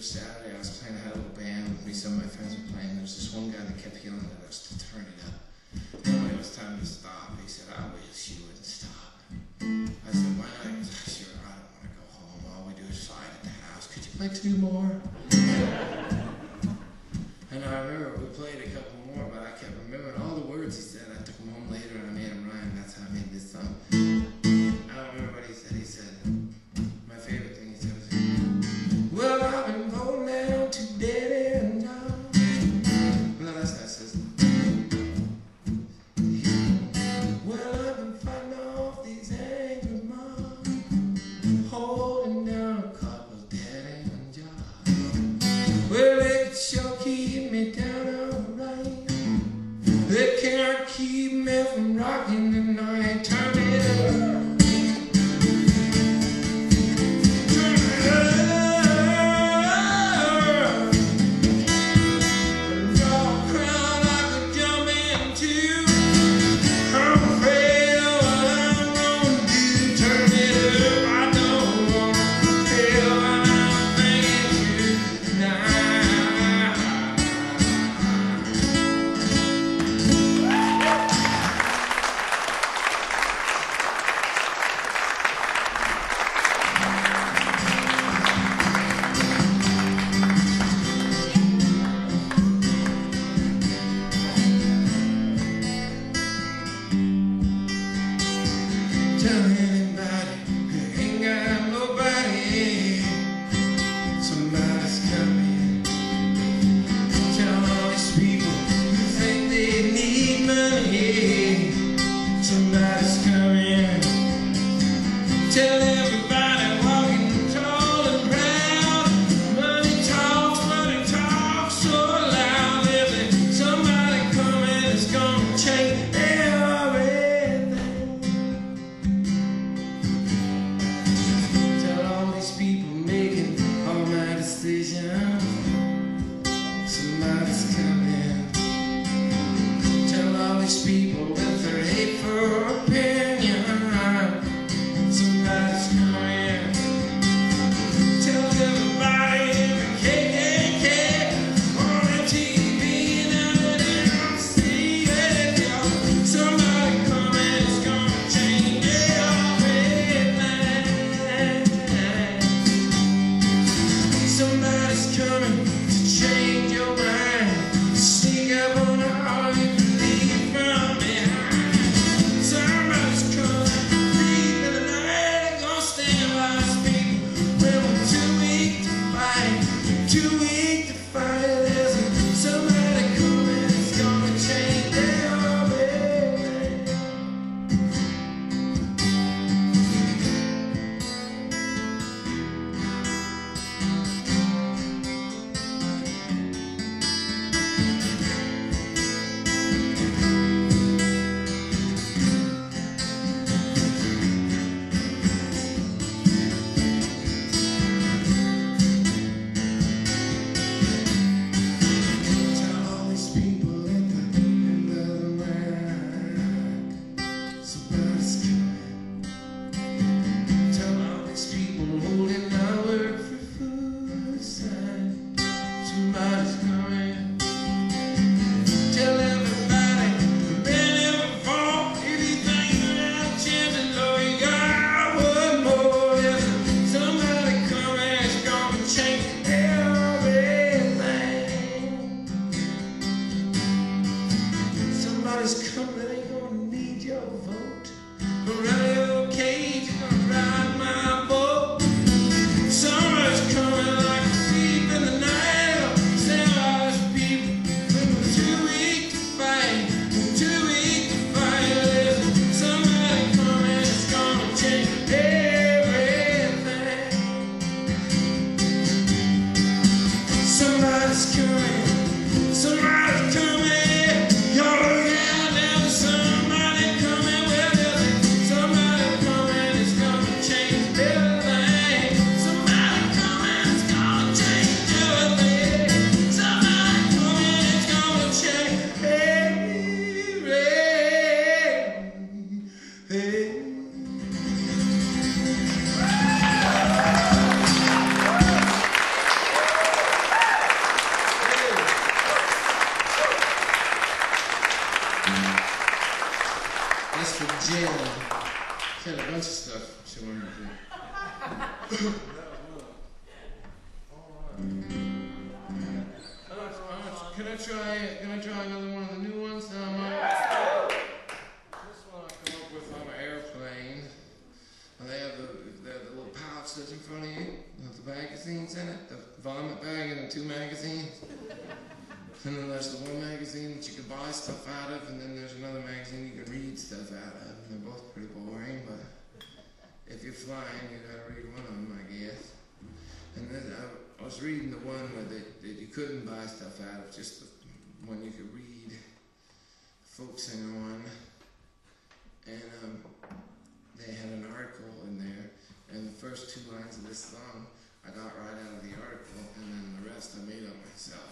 Saturday, I was playing, I had a little band with me, some of my friends were playing. There was this one guy that kept yelling at us to turn it up. And when it was time to stop, he said, I wish you wouldn't stop. I said, why not? He goes, sure, I don't want to go home. All we do is fight at the house. Could you play two more? And I remember we played a couple more, but I kept remembering all the words he said. I took them home later and I made them rhyme. That's how I made this song. I don't remember what he said. He said, my favorite thing he said was, well, I've been going down to dead end jobs. No, that's not his. Well, I've been fighting off these angry mobs, holding down a couple dead end jobs. Well, they could sure keep me down alright. They can't keep me from rocking the night. Turn it up. Tell anybody who ain't got nobody, somebody's coming. Tell all these people who think they need money, somebody's coming. Tell everybody walking tall and proud, money talks, money talks so loud. There's somebody coming that's gonna change everything. People making all my decisions, somebody's coming. Tell all these people with their hateful opinion, somebody's coming. Tell everybody in the K K K on M T V and out there on C N N, somebody coming is gonna change everything. Somebody's coming to change your mind, sneak up on all you believe from behind. Somebody's coming, deep in the night, gonna stand by us people when we're too weak to fight, too weak to fight. There's somebody coming that's gonna change everything. Can I try? Can I try another one of the new ones? Um, uh, this one I come up with on an airplane. And they have the, the, the little pouch that's in front of you with the magazines in it, the vomit bag and the two magazines. And then there's the one magazine that you can buy stuff out of, and then there's another magazine you can read stuff out of. And they're both pretty boring, but if you're flying, you gotta read one of them, I guess. And then I, I was reading the one where they, that you couldn't buy stuff out of, just the one you could read, folk singer one. And um, they had an article in there, and the first two lines of this song I got right out of the article, and then the rest I made up myself.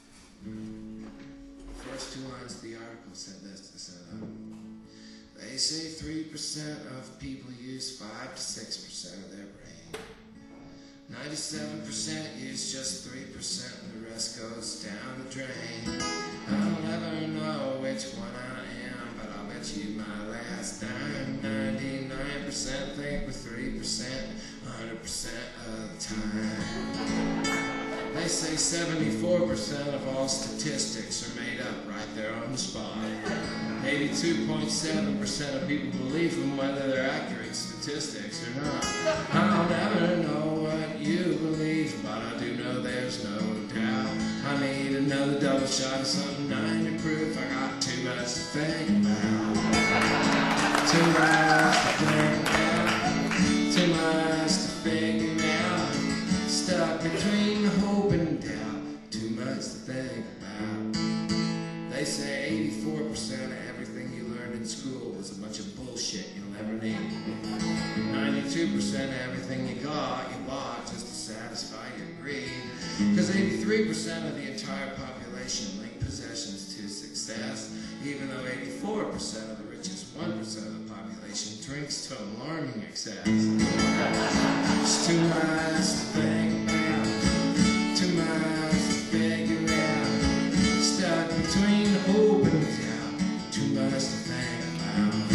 The first two lines of the article said this. It said, um, they say three percent of people use five to six percent of their brain. ninety-seven percent use just three percent, and the rest goes down the drain. I'll never know which one I am, but I'll bet you my last dime. ninety-nine percent think with three percent, one hundred percent of the time. They say seventy-four percent of all statistics are made up right there on the spot. eighty-two point seven percent of people believe them whether they're accurate statistics or not. I'll never know what you believe, but I do know there's no doubt. I need another double shot of something ninety proof. I got too much to think about. Too much to think about. Too much to figure out. Stuck between hope and doubt. Too much to think about. They say eighty-four percent of everything you learned in school was a bunch of bullshit you'll never need. ninety-two percent of everything you got, you bought just to satisfy your greed. Because eighty-three percent of the entire population link possessions to success, even though eighty-four percent of the richest one percent of the population drinks to alarming excess. It's too much to think about, too much to figure out. Stuck between hope and doubt, too much to think about.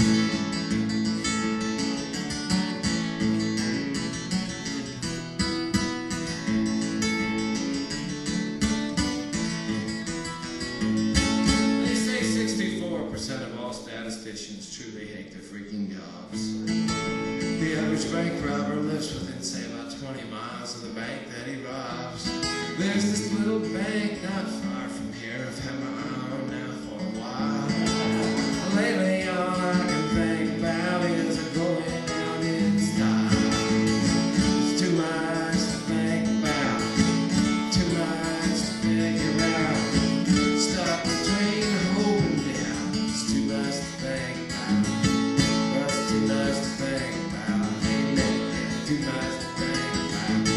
They say sixty-four percent of all statisticians truly hate their freaking jobs. The average bank robber lives within, say, about twenty miles of the bank that he robs. There's this little bank not far from here. I've had my eye on now for a while. Lately all I can think about is going out in style. It's too much to think about, too much to figure out. Stuck between hope and doubt. It's too much to think about, but it's too much to think about. Ain't it? Too much to think about.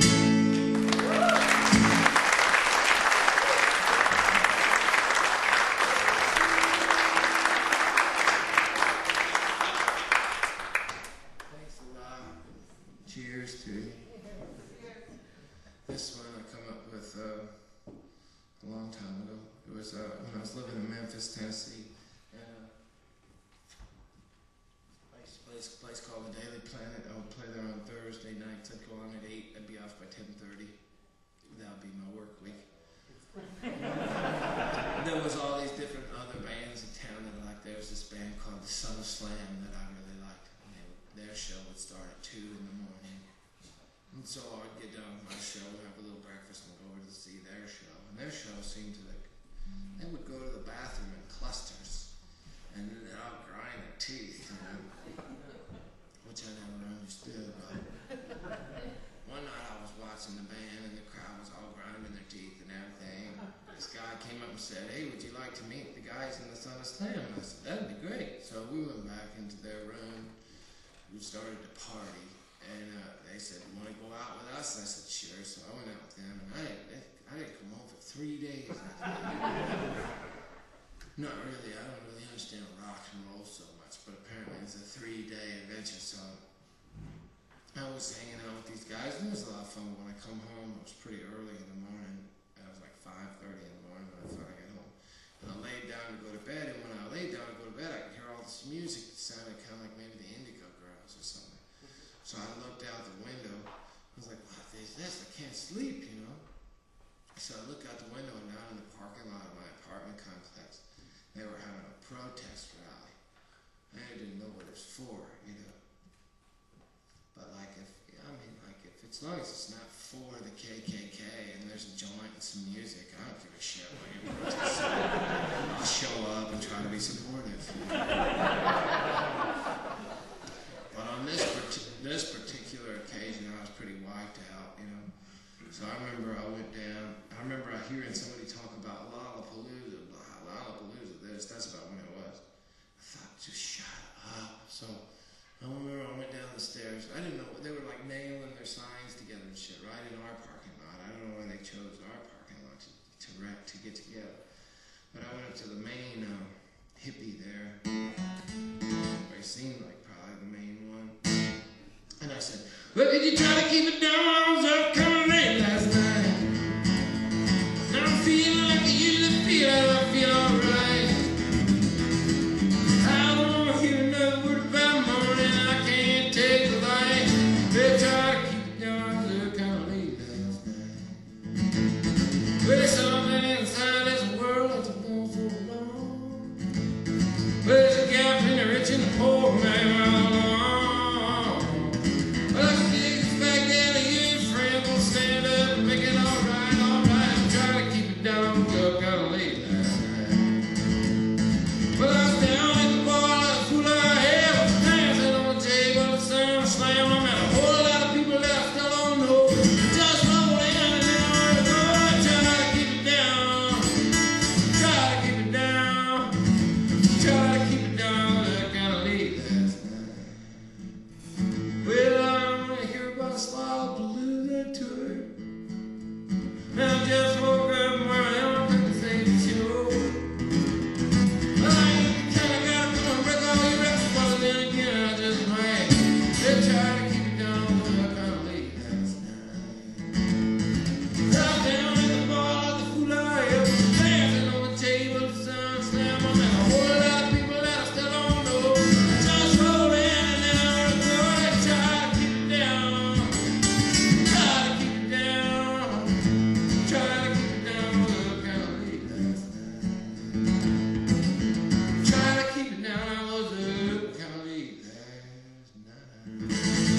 Cheers to you. This one I come up with uh, a long time ago. It was uh, when I was living in Memphis, Tennessee, and uh, place, place, place called the Daily Planet. I would play there on Thursday nights. I'd go on at eight. I'd be off by ten thirty. That would be my work week. There was all these different other bands in town that I liked. There was this band called the Son of Slam that I really liked. And they, their show would start at two in the morning. And so I'd get done with my show, have a little breakfast, and go over to see their show. And their show seemed to, like, they would go to the bathroom in clusters, and then they'd all grind their teeth, you know, which I never understood. But one night I was watching the band, and the crowd was all grinding their teeth and everything. This guy came up and said, "Hey, would you like to meet the guys in the Son of Slam?" And I said, "That'd be great." So we went back into their room. We started to party. And uh, they said, "You want to go out with us?" I said, "Sure." So I went out with them, and I didn't, I didn't come home for three days. Not really. I don't really understand rock and roll so much, but apparently it's a three-day adventure. So I was hanging out with these guys, and it was a lot of fun. When I come home, it was pretty early in the morning. It was like five thirty in the morning when I finally got home. And I laid down to go to bed, and when I laid down to go to bed, I could hear all this music that sounded kind of like maybe the Indigo Girls or something. So I looked out the window So I look out the window and down in the parking lot of my apartment complex, they were having a protest rally. And I didn't know what it was for, you know. But like if, I mean like if, as long as it's not for the K K K and there's a joint and some music, I don't give a shit what you're protesting. I'll show up and try to be supportive. But on this, this particular occasion, I was pretty wiped out, you know. So I remember I went down, I remember I hearing somebody talk about Lollapalooza, blah, Lollapalooza this, that's about when it was. I thought, just shut up. So I remember I went down the stairs, I didn't know, they were like nailing their signs together and shit, right in our parking lot. I don't know why they chose our parking lot to, to, rent, to get together. But I went up to the main um, hippie there, where it seemed like probably the main one. And I said, well, did you try to keep it down? I was up coming late last night. And I'm feeling like I usually feel, I feel alright. I don't want to hear another word about morning, I can't take the light. They try to keep it down, I was up kind of late last night. Well, there's something inside this world that's gone so long. Well, there's a gap in the rich and the poor, man, all along. Stand up and make it alright, alright, and try to keep it down, girl, kinda late last night. Well, I was down at the bar, like a fool I had, was dancing on the table, the sun slammed. I met a whole lot of people that I still don't know. Just rolled in and then I heard a door, try to keep it down, try to keep it down, try to keep it down, girl, kinda late last night. Well, I don't wanna hear about Lollapalooza tour. I just woke up and I couldn't say the show. I kinda got to break all your records, but then again I just might. They try to keep it down, but I kinda late last night. Dropped down in the bar, the fool I am, dancing on the table, the sun slammed. I met a whole lot of people that I still don't know. I just rolled in and then I heard a door. They try to keep it down, try to keep it down. Try to keep it down, I was up kinda late last night. Try to keep it down, I was up kinda late last night.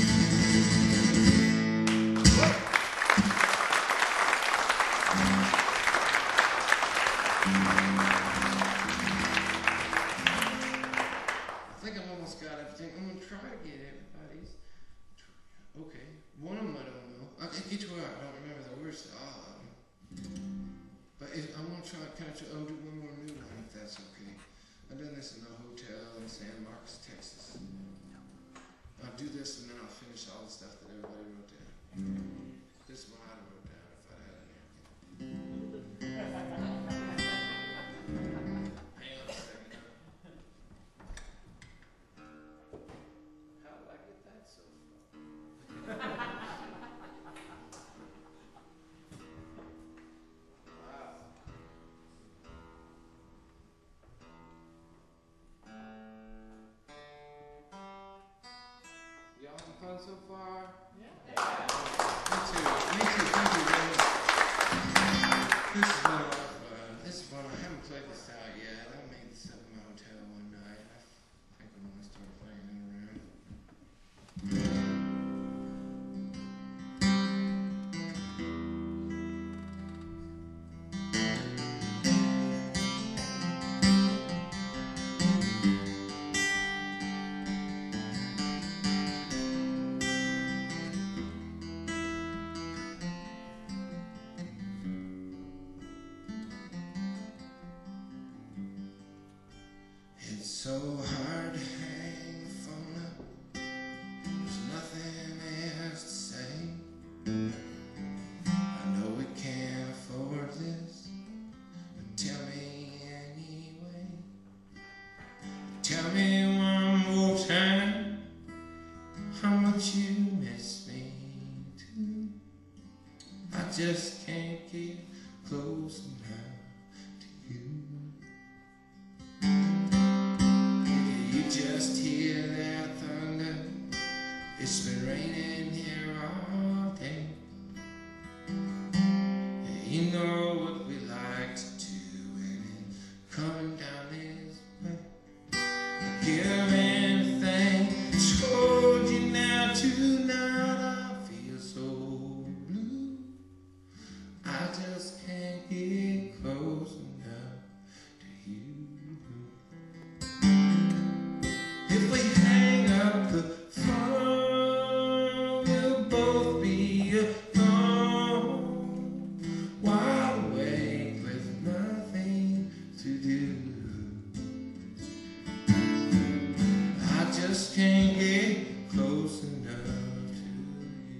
I think I've almost got everything. I'm gonna try to get everybody's. Okay, one of them I don't know. I can get to where I don't remember the words to all of them. But if, I want to try, can I try, I'll do one more new one if that's okay. I've done this in the hotel in San Marcos, Texas. I'll do this and then I'll finish all the stuff that everybody wrote down. This is what I wrote down if I had a napkin. Hang on a second. How did I get that so far? Y'all having fun so far? Yeah. yeah. Me too. Me too. Thank you very much. This is one of my fun. This is one I haven't played this out yet. I made this up in my hotel one night. I think when I started playing it around. It's so hard to hang the phone up. There's nothing else to say. I know we can't afford this, but tell me anyway. Tell me one more time how much you miss me too. I just can't get close enough to you. Just hear that thunder. It's been raining here all day. You You know what we like to do when it's coming down this way. I'd give anything to hold you now tonight. I feel so blue, I just can't get close enough to you. If we hang up the phone, we'll both be alone, wide awake with nothing to do. I just can't get close enough to you.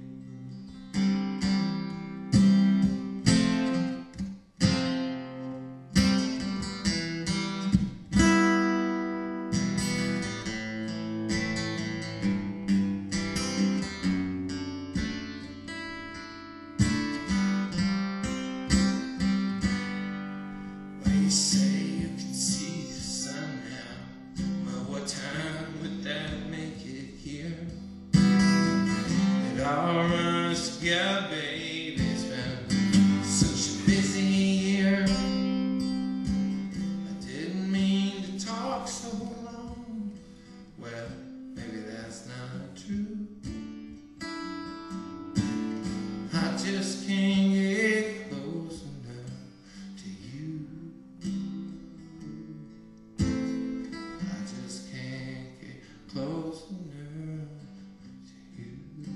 You say you can see the sun now. Well, what time would that make it here? It all runs together, baby. It's been such a busy year. I didn't mean to talk so long. Well, maybe that's not true. I just can't get close enough to you. Close enough to you.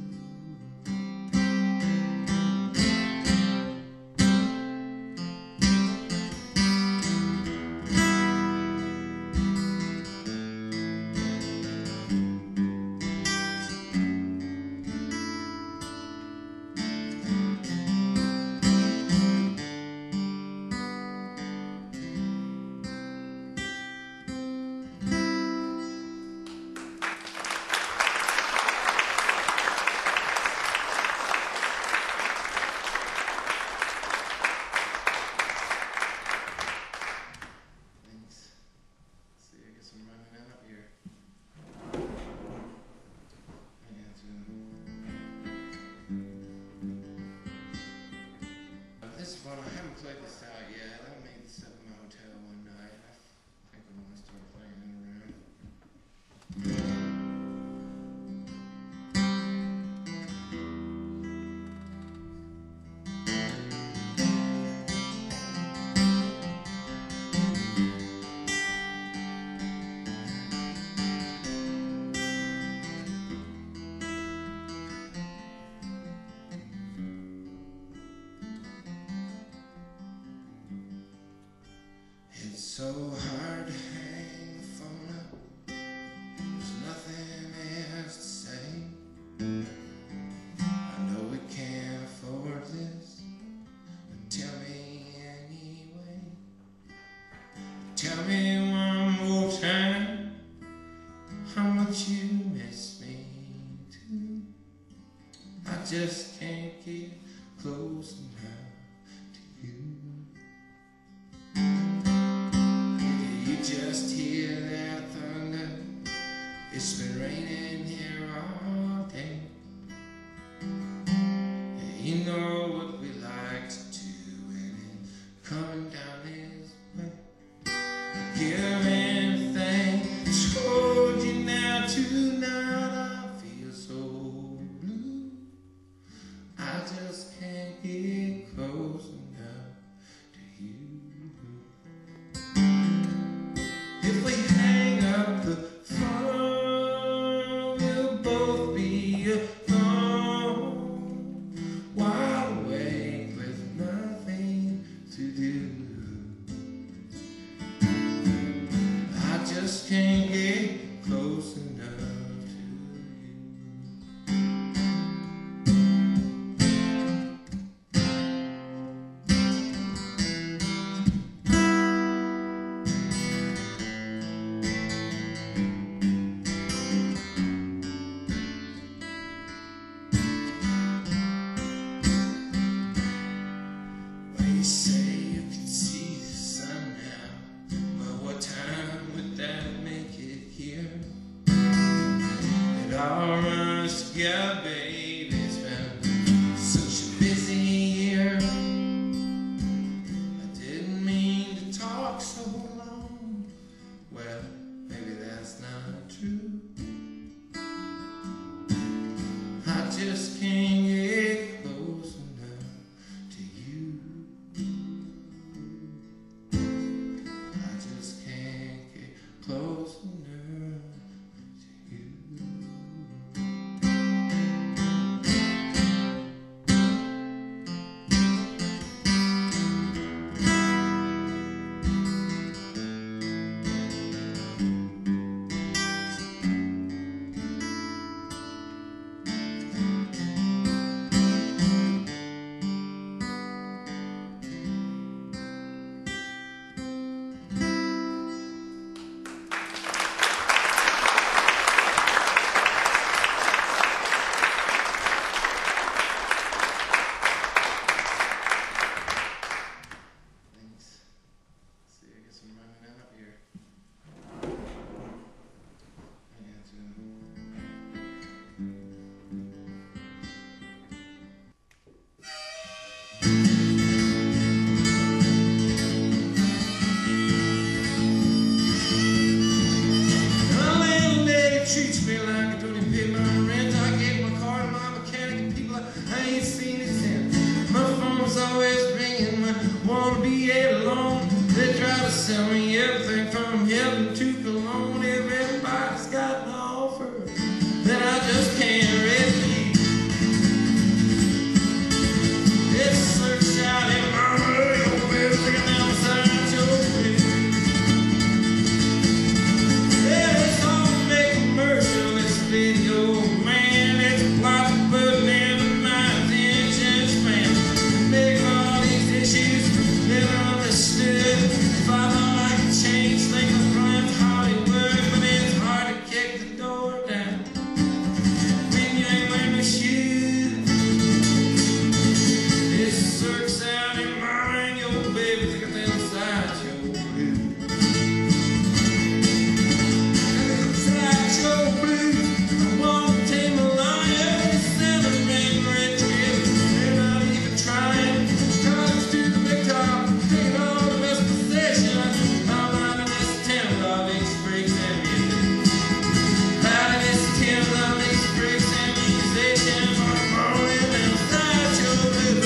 This one, I haven't played this out yet. I made this up in my hotel one night. I think I'm going to start playing it around. It's so hard to hang the phone up. There's nothing else to say. I know we can't afford this, but tell me anyway. Tell me one more time how much you miss me too. I just can't get close enough to you. Just hear that thunder. It's been raining here all day. You know what we like to do when it's coming down this way. Give anything to hold you now tonight. I feel so blue, I just can't get close enough to you. If we hang up the phone, we'll both be alone, wide awake. phone's always ringing when I wanna be alone. They try to sell me everything from heaven to cologne. Everybody's got an offer that I just can't refuse. It's search out in mama, your baby's looking outside your window. Yeah, it's all make commercial, it's video, man. It's a plot to put in my attention span. Make all these issues never understood. If I thought I could change things, I'd run to Hollywood, but it's hard to kick the door down when you ain't wearing no shoes. It circs out in mine, your baby's looking inside your blue. Inside your blue, I want to tame a lion, celebrating red kids. They're not even trying. College to the big top, taking all the best possessions. I'm out of this town, all these freaks and musicians. Out of this town, all these freaks and musicians. I'm falling inside your blue.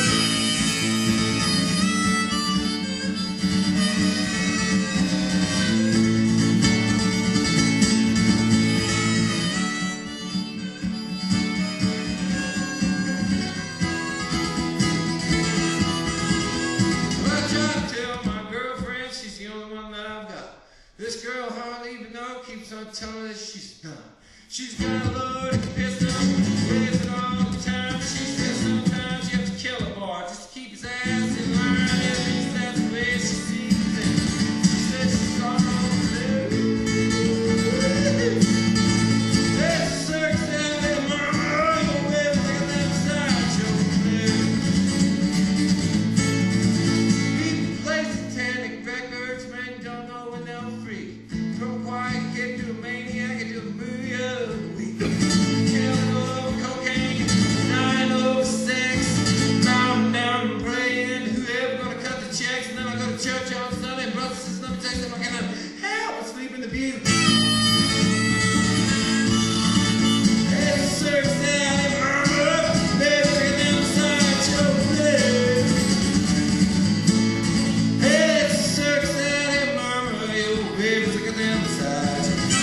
Well, I try to tell my girlfriend she's the only one that I've got. This girl hardly even know, keeps on telling us she's not. She's got a loaded pistol, weighs it all the time. She says sometimes you have to kill a boy just to keep his ass in line. At least that's the way she sees it. She says she's all blue. There's a search out in mama, your baby's looking outside your blue. People play satanic records, man, don't know when they'll free. From a quiet kid to a maniac and to a movie of the week. Killing over cocaine, dying over sex. Now I'm down and praying, whoever gonna cut the checks, and then I go to church on Sunday. Brothers and sisters, let me tell you something, I cannot help but sleep in the pew. It serves out in mama, baby's looking inside your blue. It serves out in mama, your baby's looking inside your blue.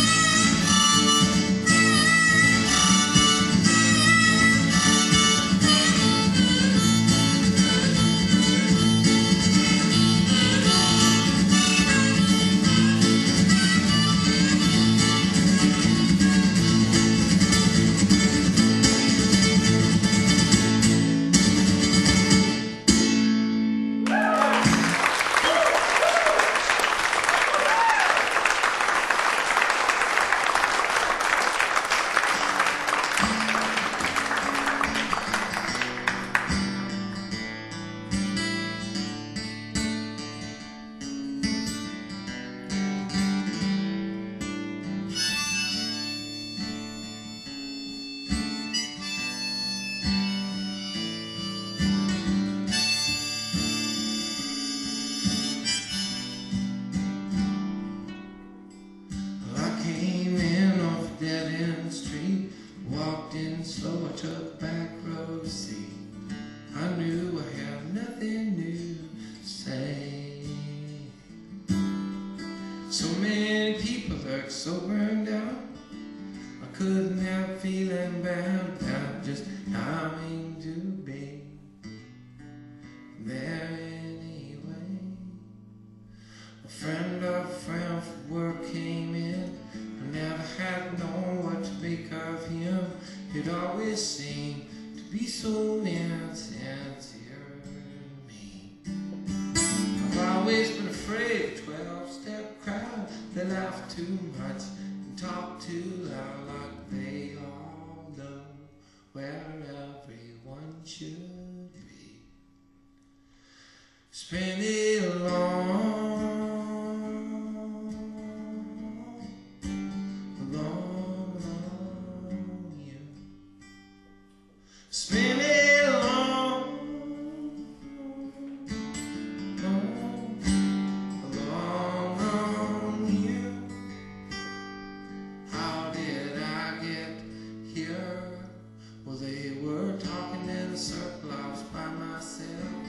I came in off a dead-end street, walked in slow, I took back row seat. I knew I had nothing new to say. So many people look so burned out, I couldn't help feeling bad about just having to be there anyway. A friend of a friend from work came in. I never had known what to make of him. He'd always seemed to be so insincere to me. I've always been afraid of a twelve-step crowd. They laugh too much and talk too loud, like they all know where everyone should be. Spend it long. Spin it along, long, along on you. How did I get here? Well, they were talking in a circle, I was by myself.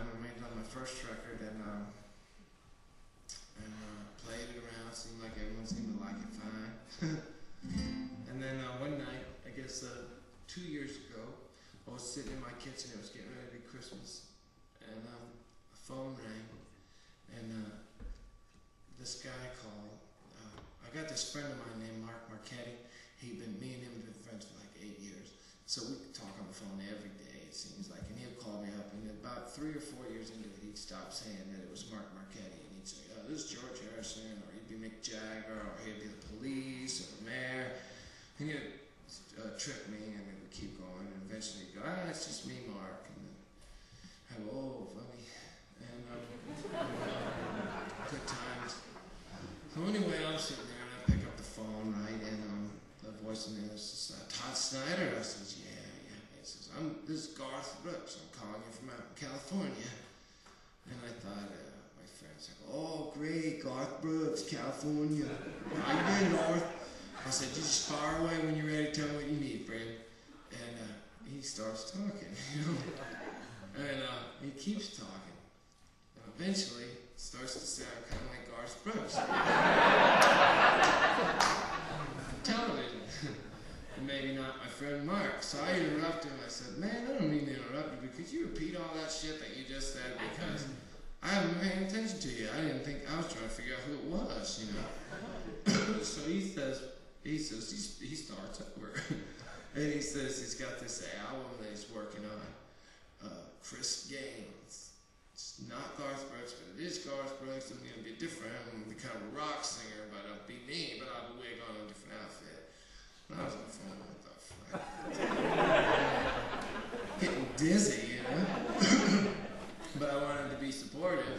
I made it on my first record, and um, and uh, played it around. Seemed like everyone seemed to like it fine. And then uh, one night, I guess uh, two years ago, I was sitting in my kitchen. It was getting ready to be Christmas, and um, a phone rang, and uh, this guy called. Uh, I got this friend of mine named Mark Marchetti. He'd been, me and him have been friends for like eight years, so we could talk on the phone every day. It seems like, and he'd call me up, and about three or four years into it, he'd stop saying that it was Mark Marchetti, and he'd say, "Oh, this is George Harrison," or he'd be Mick Jagger, or he'd be the Police, or the Mayor. And he'd uh, trick me, and then we'd keep going, and eventually he'd go, "Ah, it's just me, Mark." And then I go, "Oh, funny." And um, good times. So anyway, I'm sitting there, and I pick up the phone, right, and um, the voice in there says, uh, "Todd Snyder." I says, "Yeah, yeah." He says, "I'm this is Garth Brooks. I'm calling you from out in California." And I thought, uh, my friend's like, "Oh, great, Garth Brooks, California. How you doing, Garth?" I said, "You just fire away when you're ready. Tell me what you need, friend." And uh, he starts talking, you know, and uh, he keeps talking. And eventually, it starts to sound kind of like Garth Brooks. Television. And maybe not my friend Mark. So I interrupted him. I said, "Man, I don't mean to interrupt you, but could you repeat all that shit that you just said? Because I haven't been paying attention to you. I didn't think, I was trying to figure out who it was, you know." So he says, he says, he, he starts over. And he says he's got this album that he's working on, uh, Chris Gaines. It's not Garth Brooks, but it is Garth Brooks. I'm going to be different. I'm going to be kind of a rock singer, but I'll be me, but I'll have a wig on and a different outfit. And I was on the phone, what the fuck? Getting dizzy, you know? But I wanted to be supportive.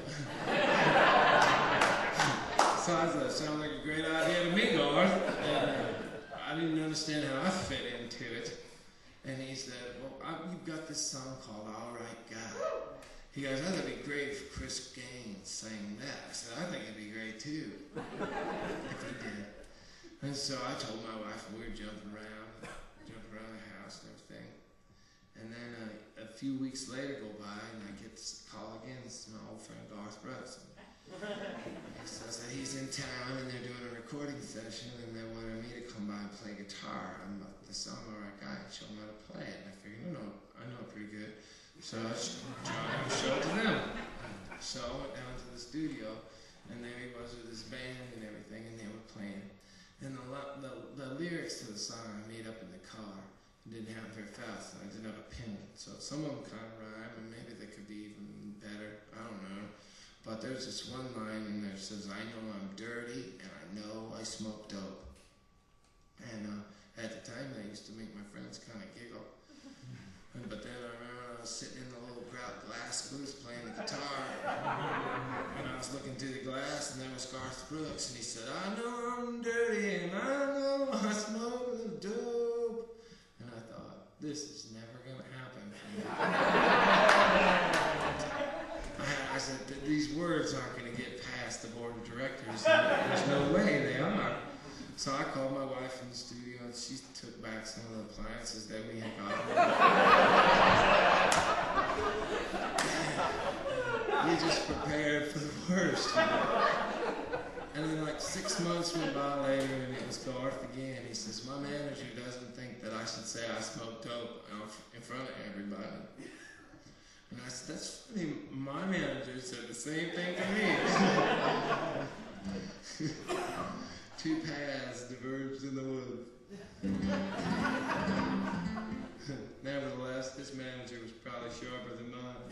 So I thought, "Sounds like a great idea to me, Garth." And uh, I didn't understand how I fit into it. And he said, "Well, I, you've got this song called All Right Guy." He goes, "I think it'd be great if Chris Gaines sang that." I said, "I think it'd be great too, if he did." And so I told my wife, and we were jumping around, jumping around the house and everything. And then uh, a few weeks later go by, and I get this call again. It's my old friend Garth Brooks. He says that he's in town, and they're doing a recording session, and they wanted me to come by and play guitar on the song All Right Guy and show them how to play it. And I figured, I know, I know it pretty good. So I was trying to show it to them. So I went down to the studio, and there he was with his band and everything, and they were playing. And the, the, the lyrics to the song I made up in the car. Didn't have very fast, and I didn't have a pen. So some of them kind of rhyme, and maybe they could be even better. I don't know. But there's this one line in there that says, "I know I'm dirty, and I know I smoke dope." And uh, at the time, that used to make my friends kind of giggle. And, but then I remember I was sitting in the little glass booth playing the guitar, and I was looking through the glass, and there was Garth Brooks, and he said, "I know I'm dirty, and I know I smoke dope." And I thought, this is never going to happen for me. I, I said, these words aren't going to get past the board of directors. There's no way they are. So I called my wife in the studio, and she took back some of the appliances that we had got. We just prepared for the worst. You know? And then like six months went by later, and it was Garth again. He says, "My manager doesn't think that I should say I smoke dope in front of everybody." And I said, "That's funny. My manager said the same thing to me." Two paths diverged in the woods. Nevertheless, this manager was probably sharper than mine.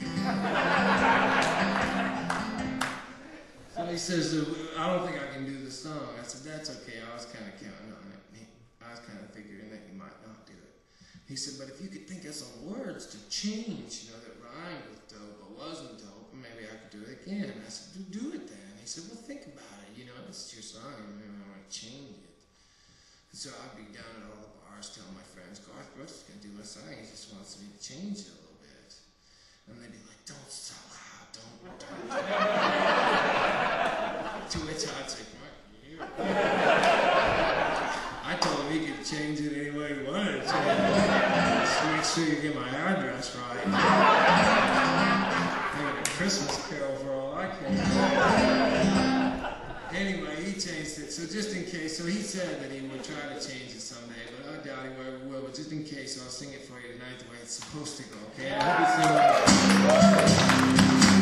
So he says, "I don't think I can do the song." I said, "That's okay. I was kind of counting on it. I was kind of figuring that you might not do it." He said, "But if you could think of some words to change, you know, that rhymed with dope or wasn't dope, maybe I could do it again." I said, "Do, do it then." He said, "Well, think about it. You know, it's your song. Maybe I want to change it." And so I'd be down at all the bars telling my friends, "Garth Brooks is going to do my song. He just wants me to change it a little bit." And they'd be like, "Don't so loud. Don't, don't." To which I'd say, "What? You?" I told him he could change it any way he wanted to. Just make sure you get my address right. Christmas Carol for all I care. Anyway, he changed it, so just in case, so he said that he would try to change it someday, but I doubt he ever will, but just in case, so I'll sing it for you tonight the way it's supposed to go, okay? I hope you sing it.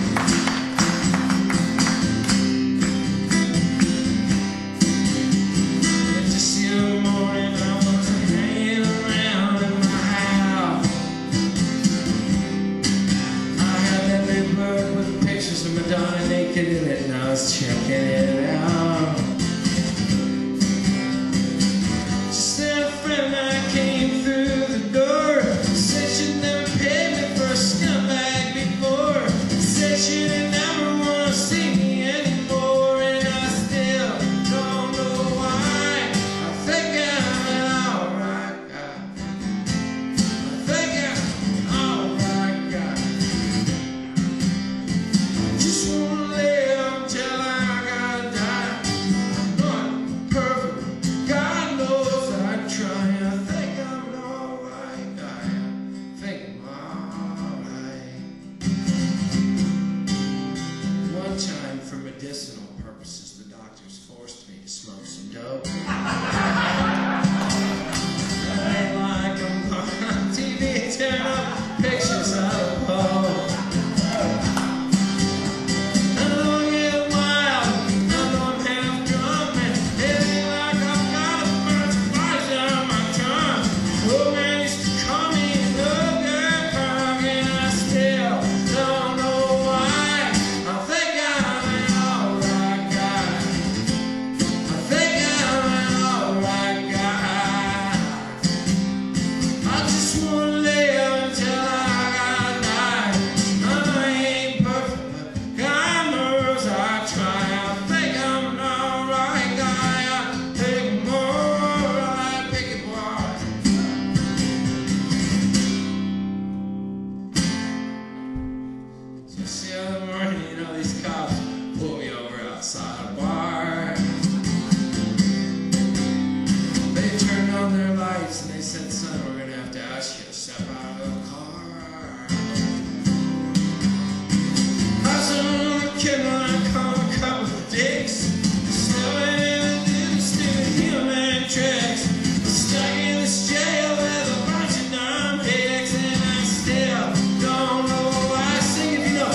Madonna naked in it, and I was checking it out. Just then a friend I came through the door, said she'd never paid me for a scumbag before, said she'd never want to see me anymore, and I still don't know why. I think I'm an alright guy. I think I'm an alright guy. Just wanna live till I gotta die. I'm not perfect, God knows I try. I think I'm an alright guy. I think I'm alright. One time, for medicinal purposes, the doctors forced me to smoke some dope. I like them on T V, turn up pictures of the Pope. The other morning, you know, these cops pulled me over outside a bar. They turned on their lights and they said, son, we're going to have to ask you to step out of the car. I was on the kid when I called a couple of dicks. Snowing in the dude, stupid human tricks. Stuck in this jail with a bunch of dumb hicks, and I still don't know why. Sing if you know.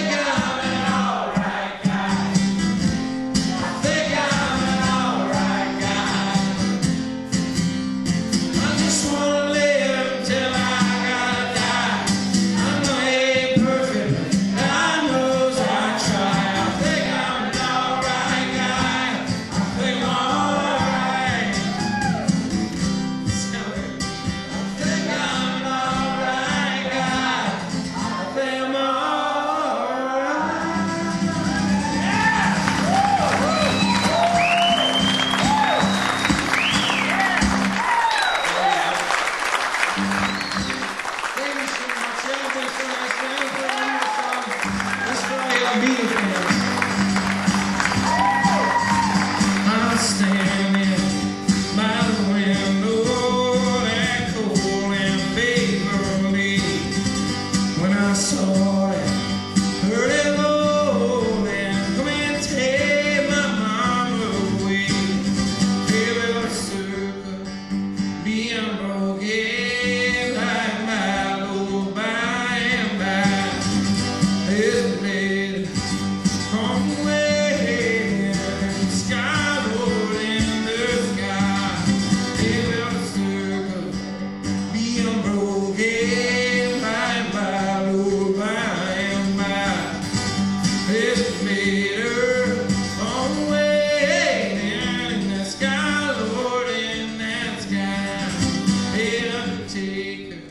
I'm standing by the window, that cold and favorably, when I saw it, heard it low, and come and take my mama away. Baby, the circle being broken like my low by and by. It's made from way in the sky, rolled in the sky. Baby, the circle being broken like my low by and by. It's made from way in the sky, Lord, in that sky. Hey, Undertaker,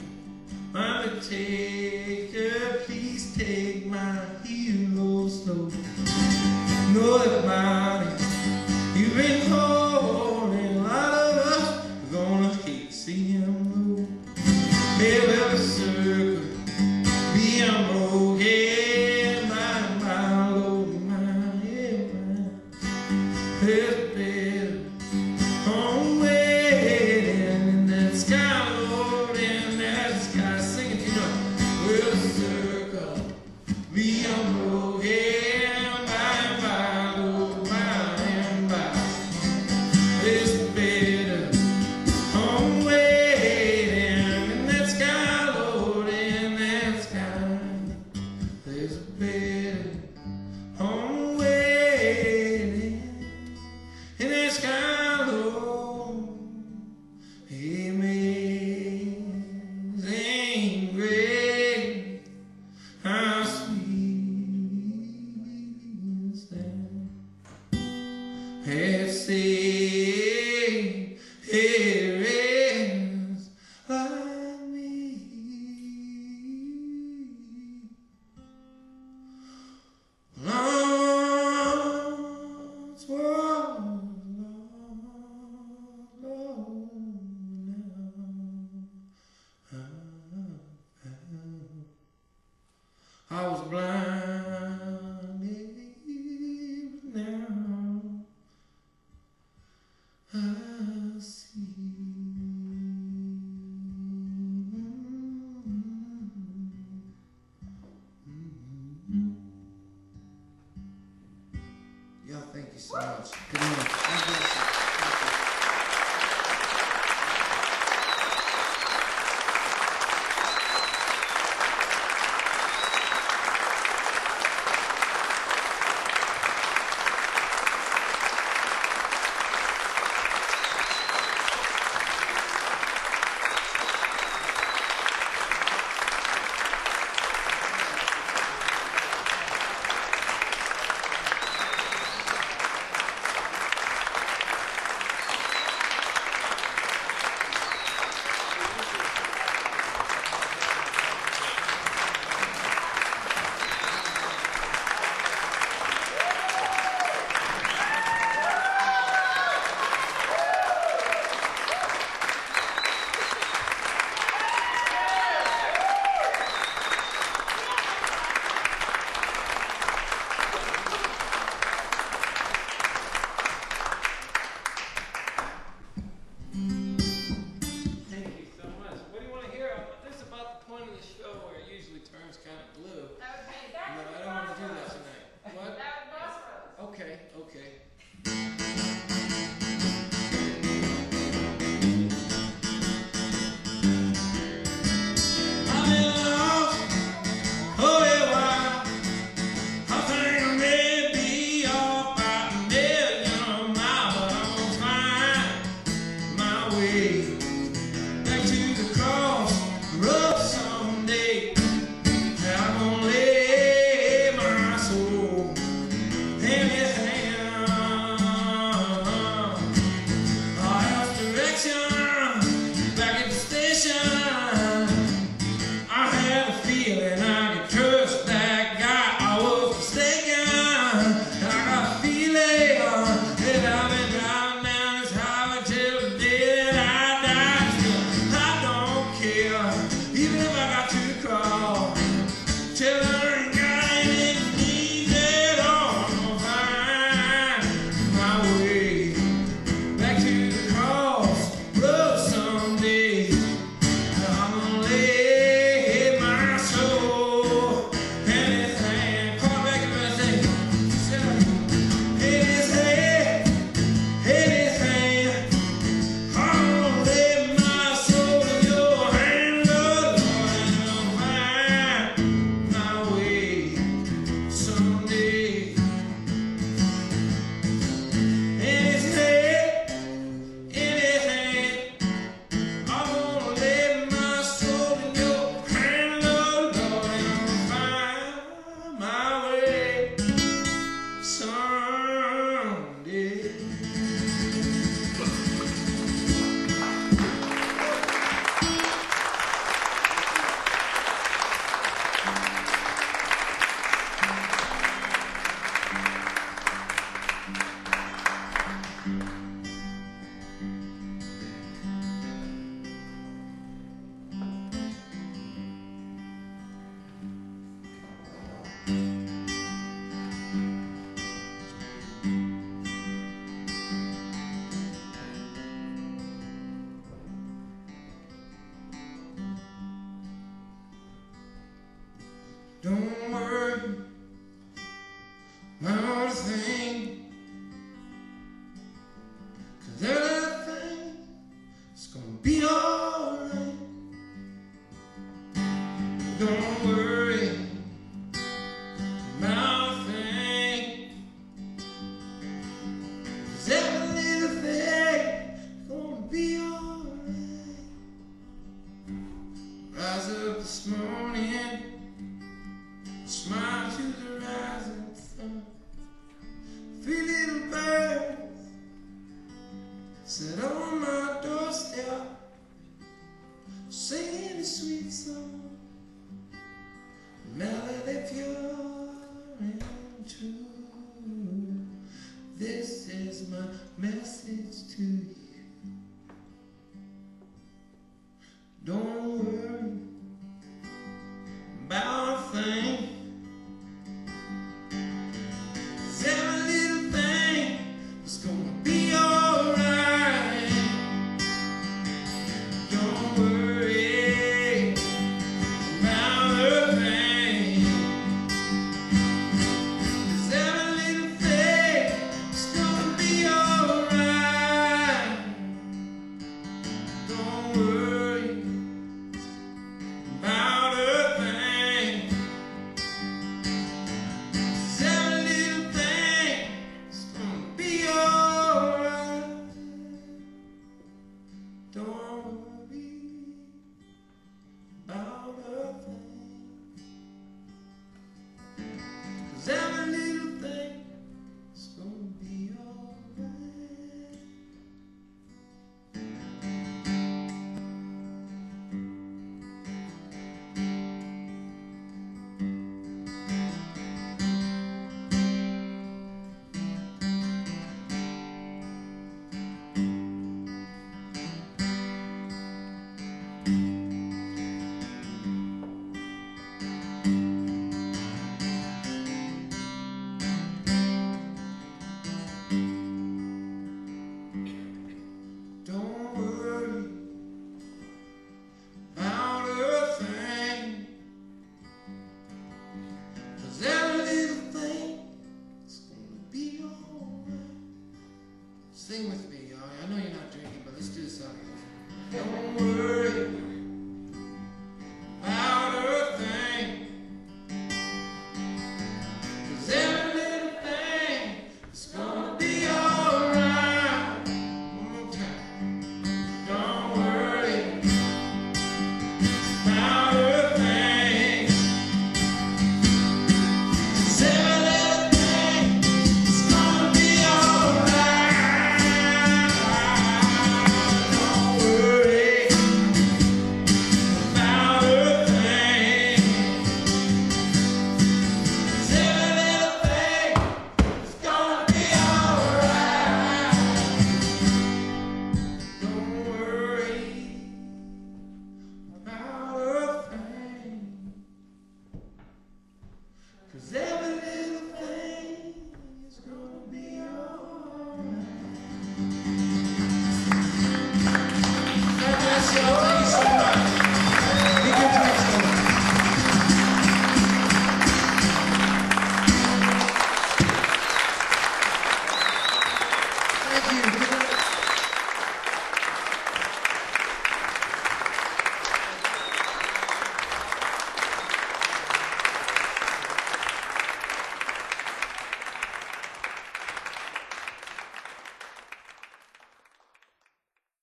Undertaker, please take my hero slow. Know that body you've been holding, a lot of us are gonna hate to see him go. Baby, the circle being broken by my Lord, my head, it's better from waiting in that sky, Lord, in that sky. Sing it, you know. Well, the circle being broken. there's a better home waiting in that sky low. Amazing grace, how sweet is that have saved a wretch like me. Lost was lost, lost now I was blinded, now I see. Y'all, thank you so much. Good night. God bless you.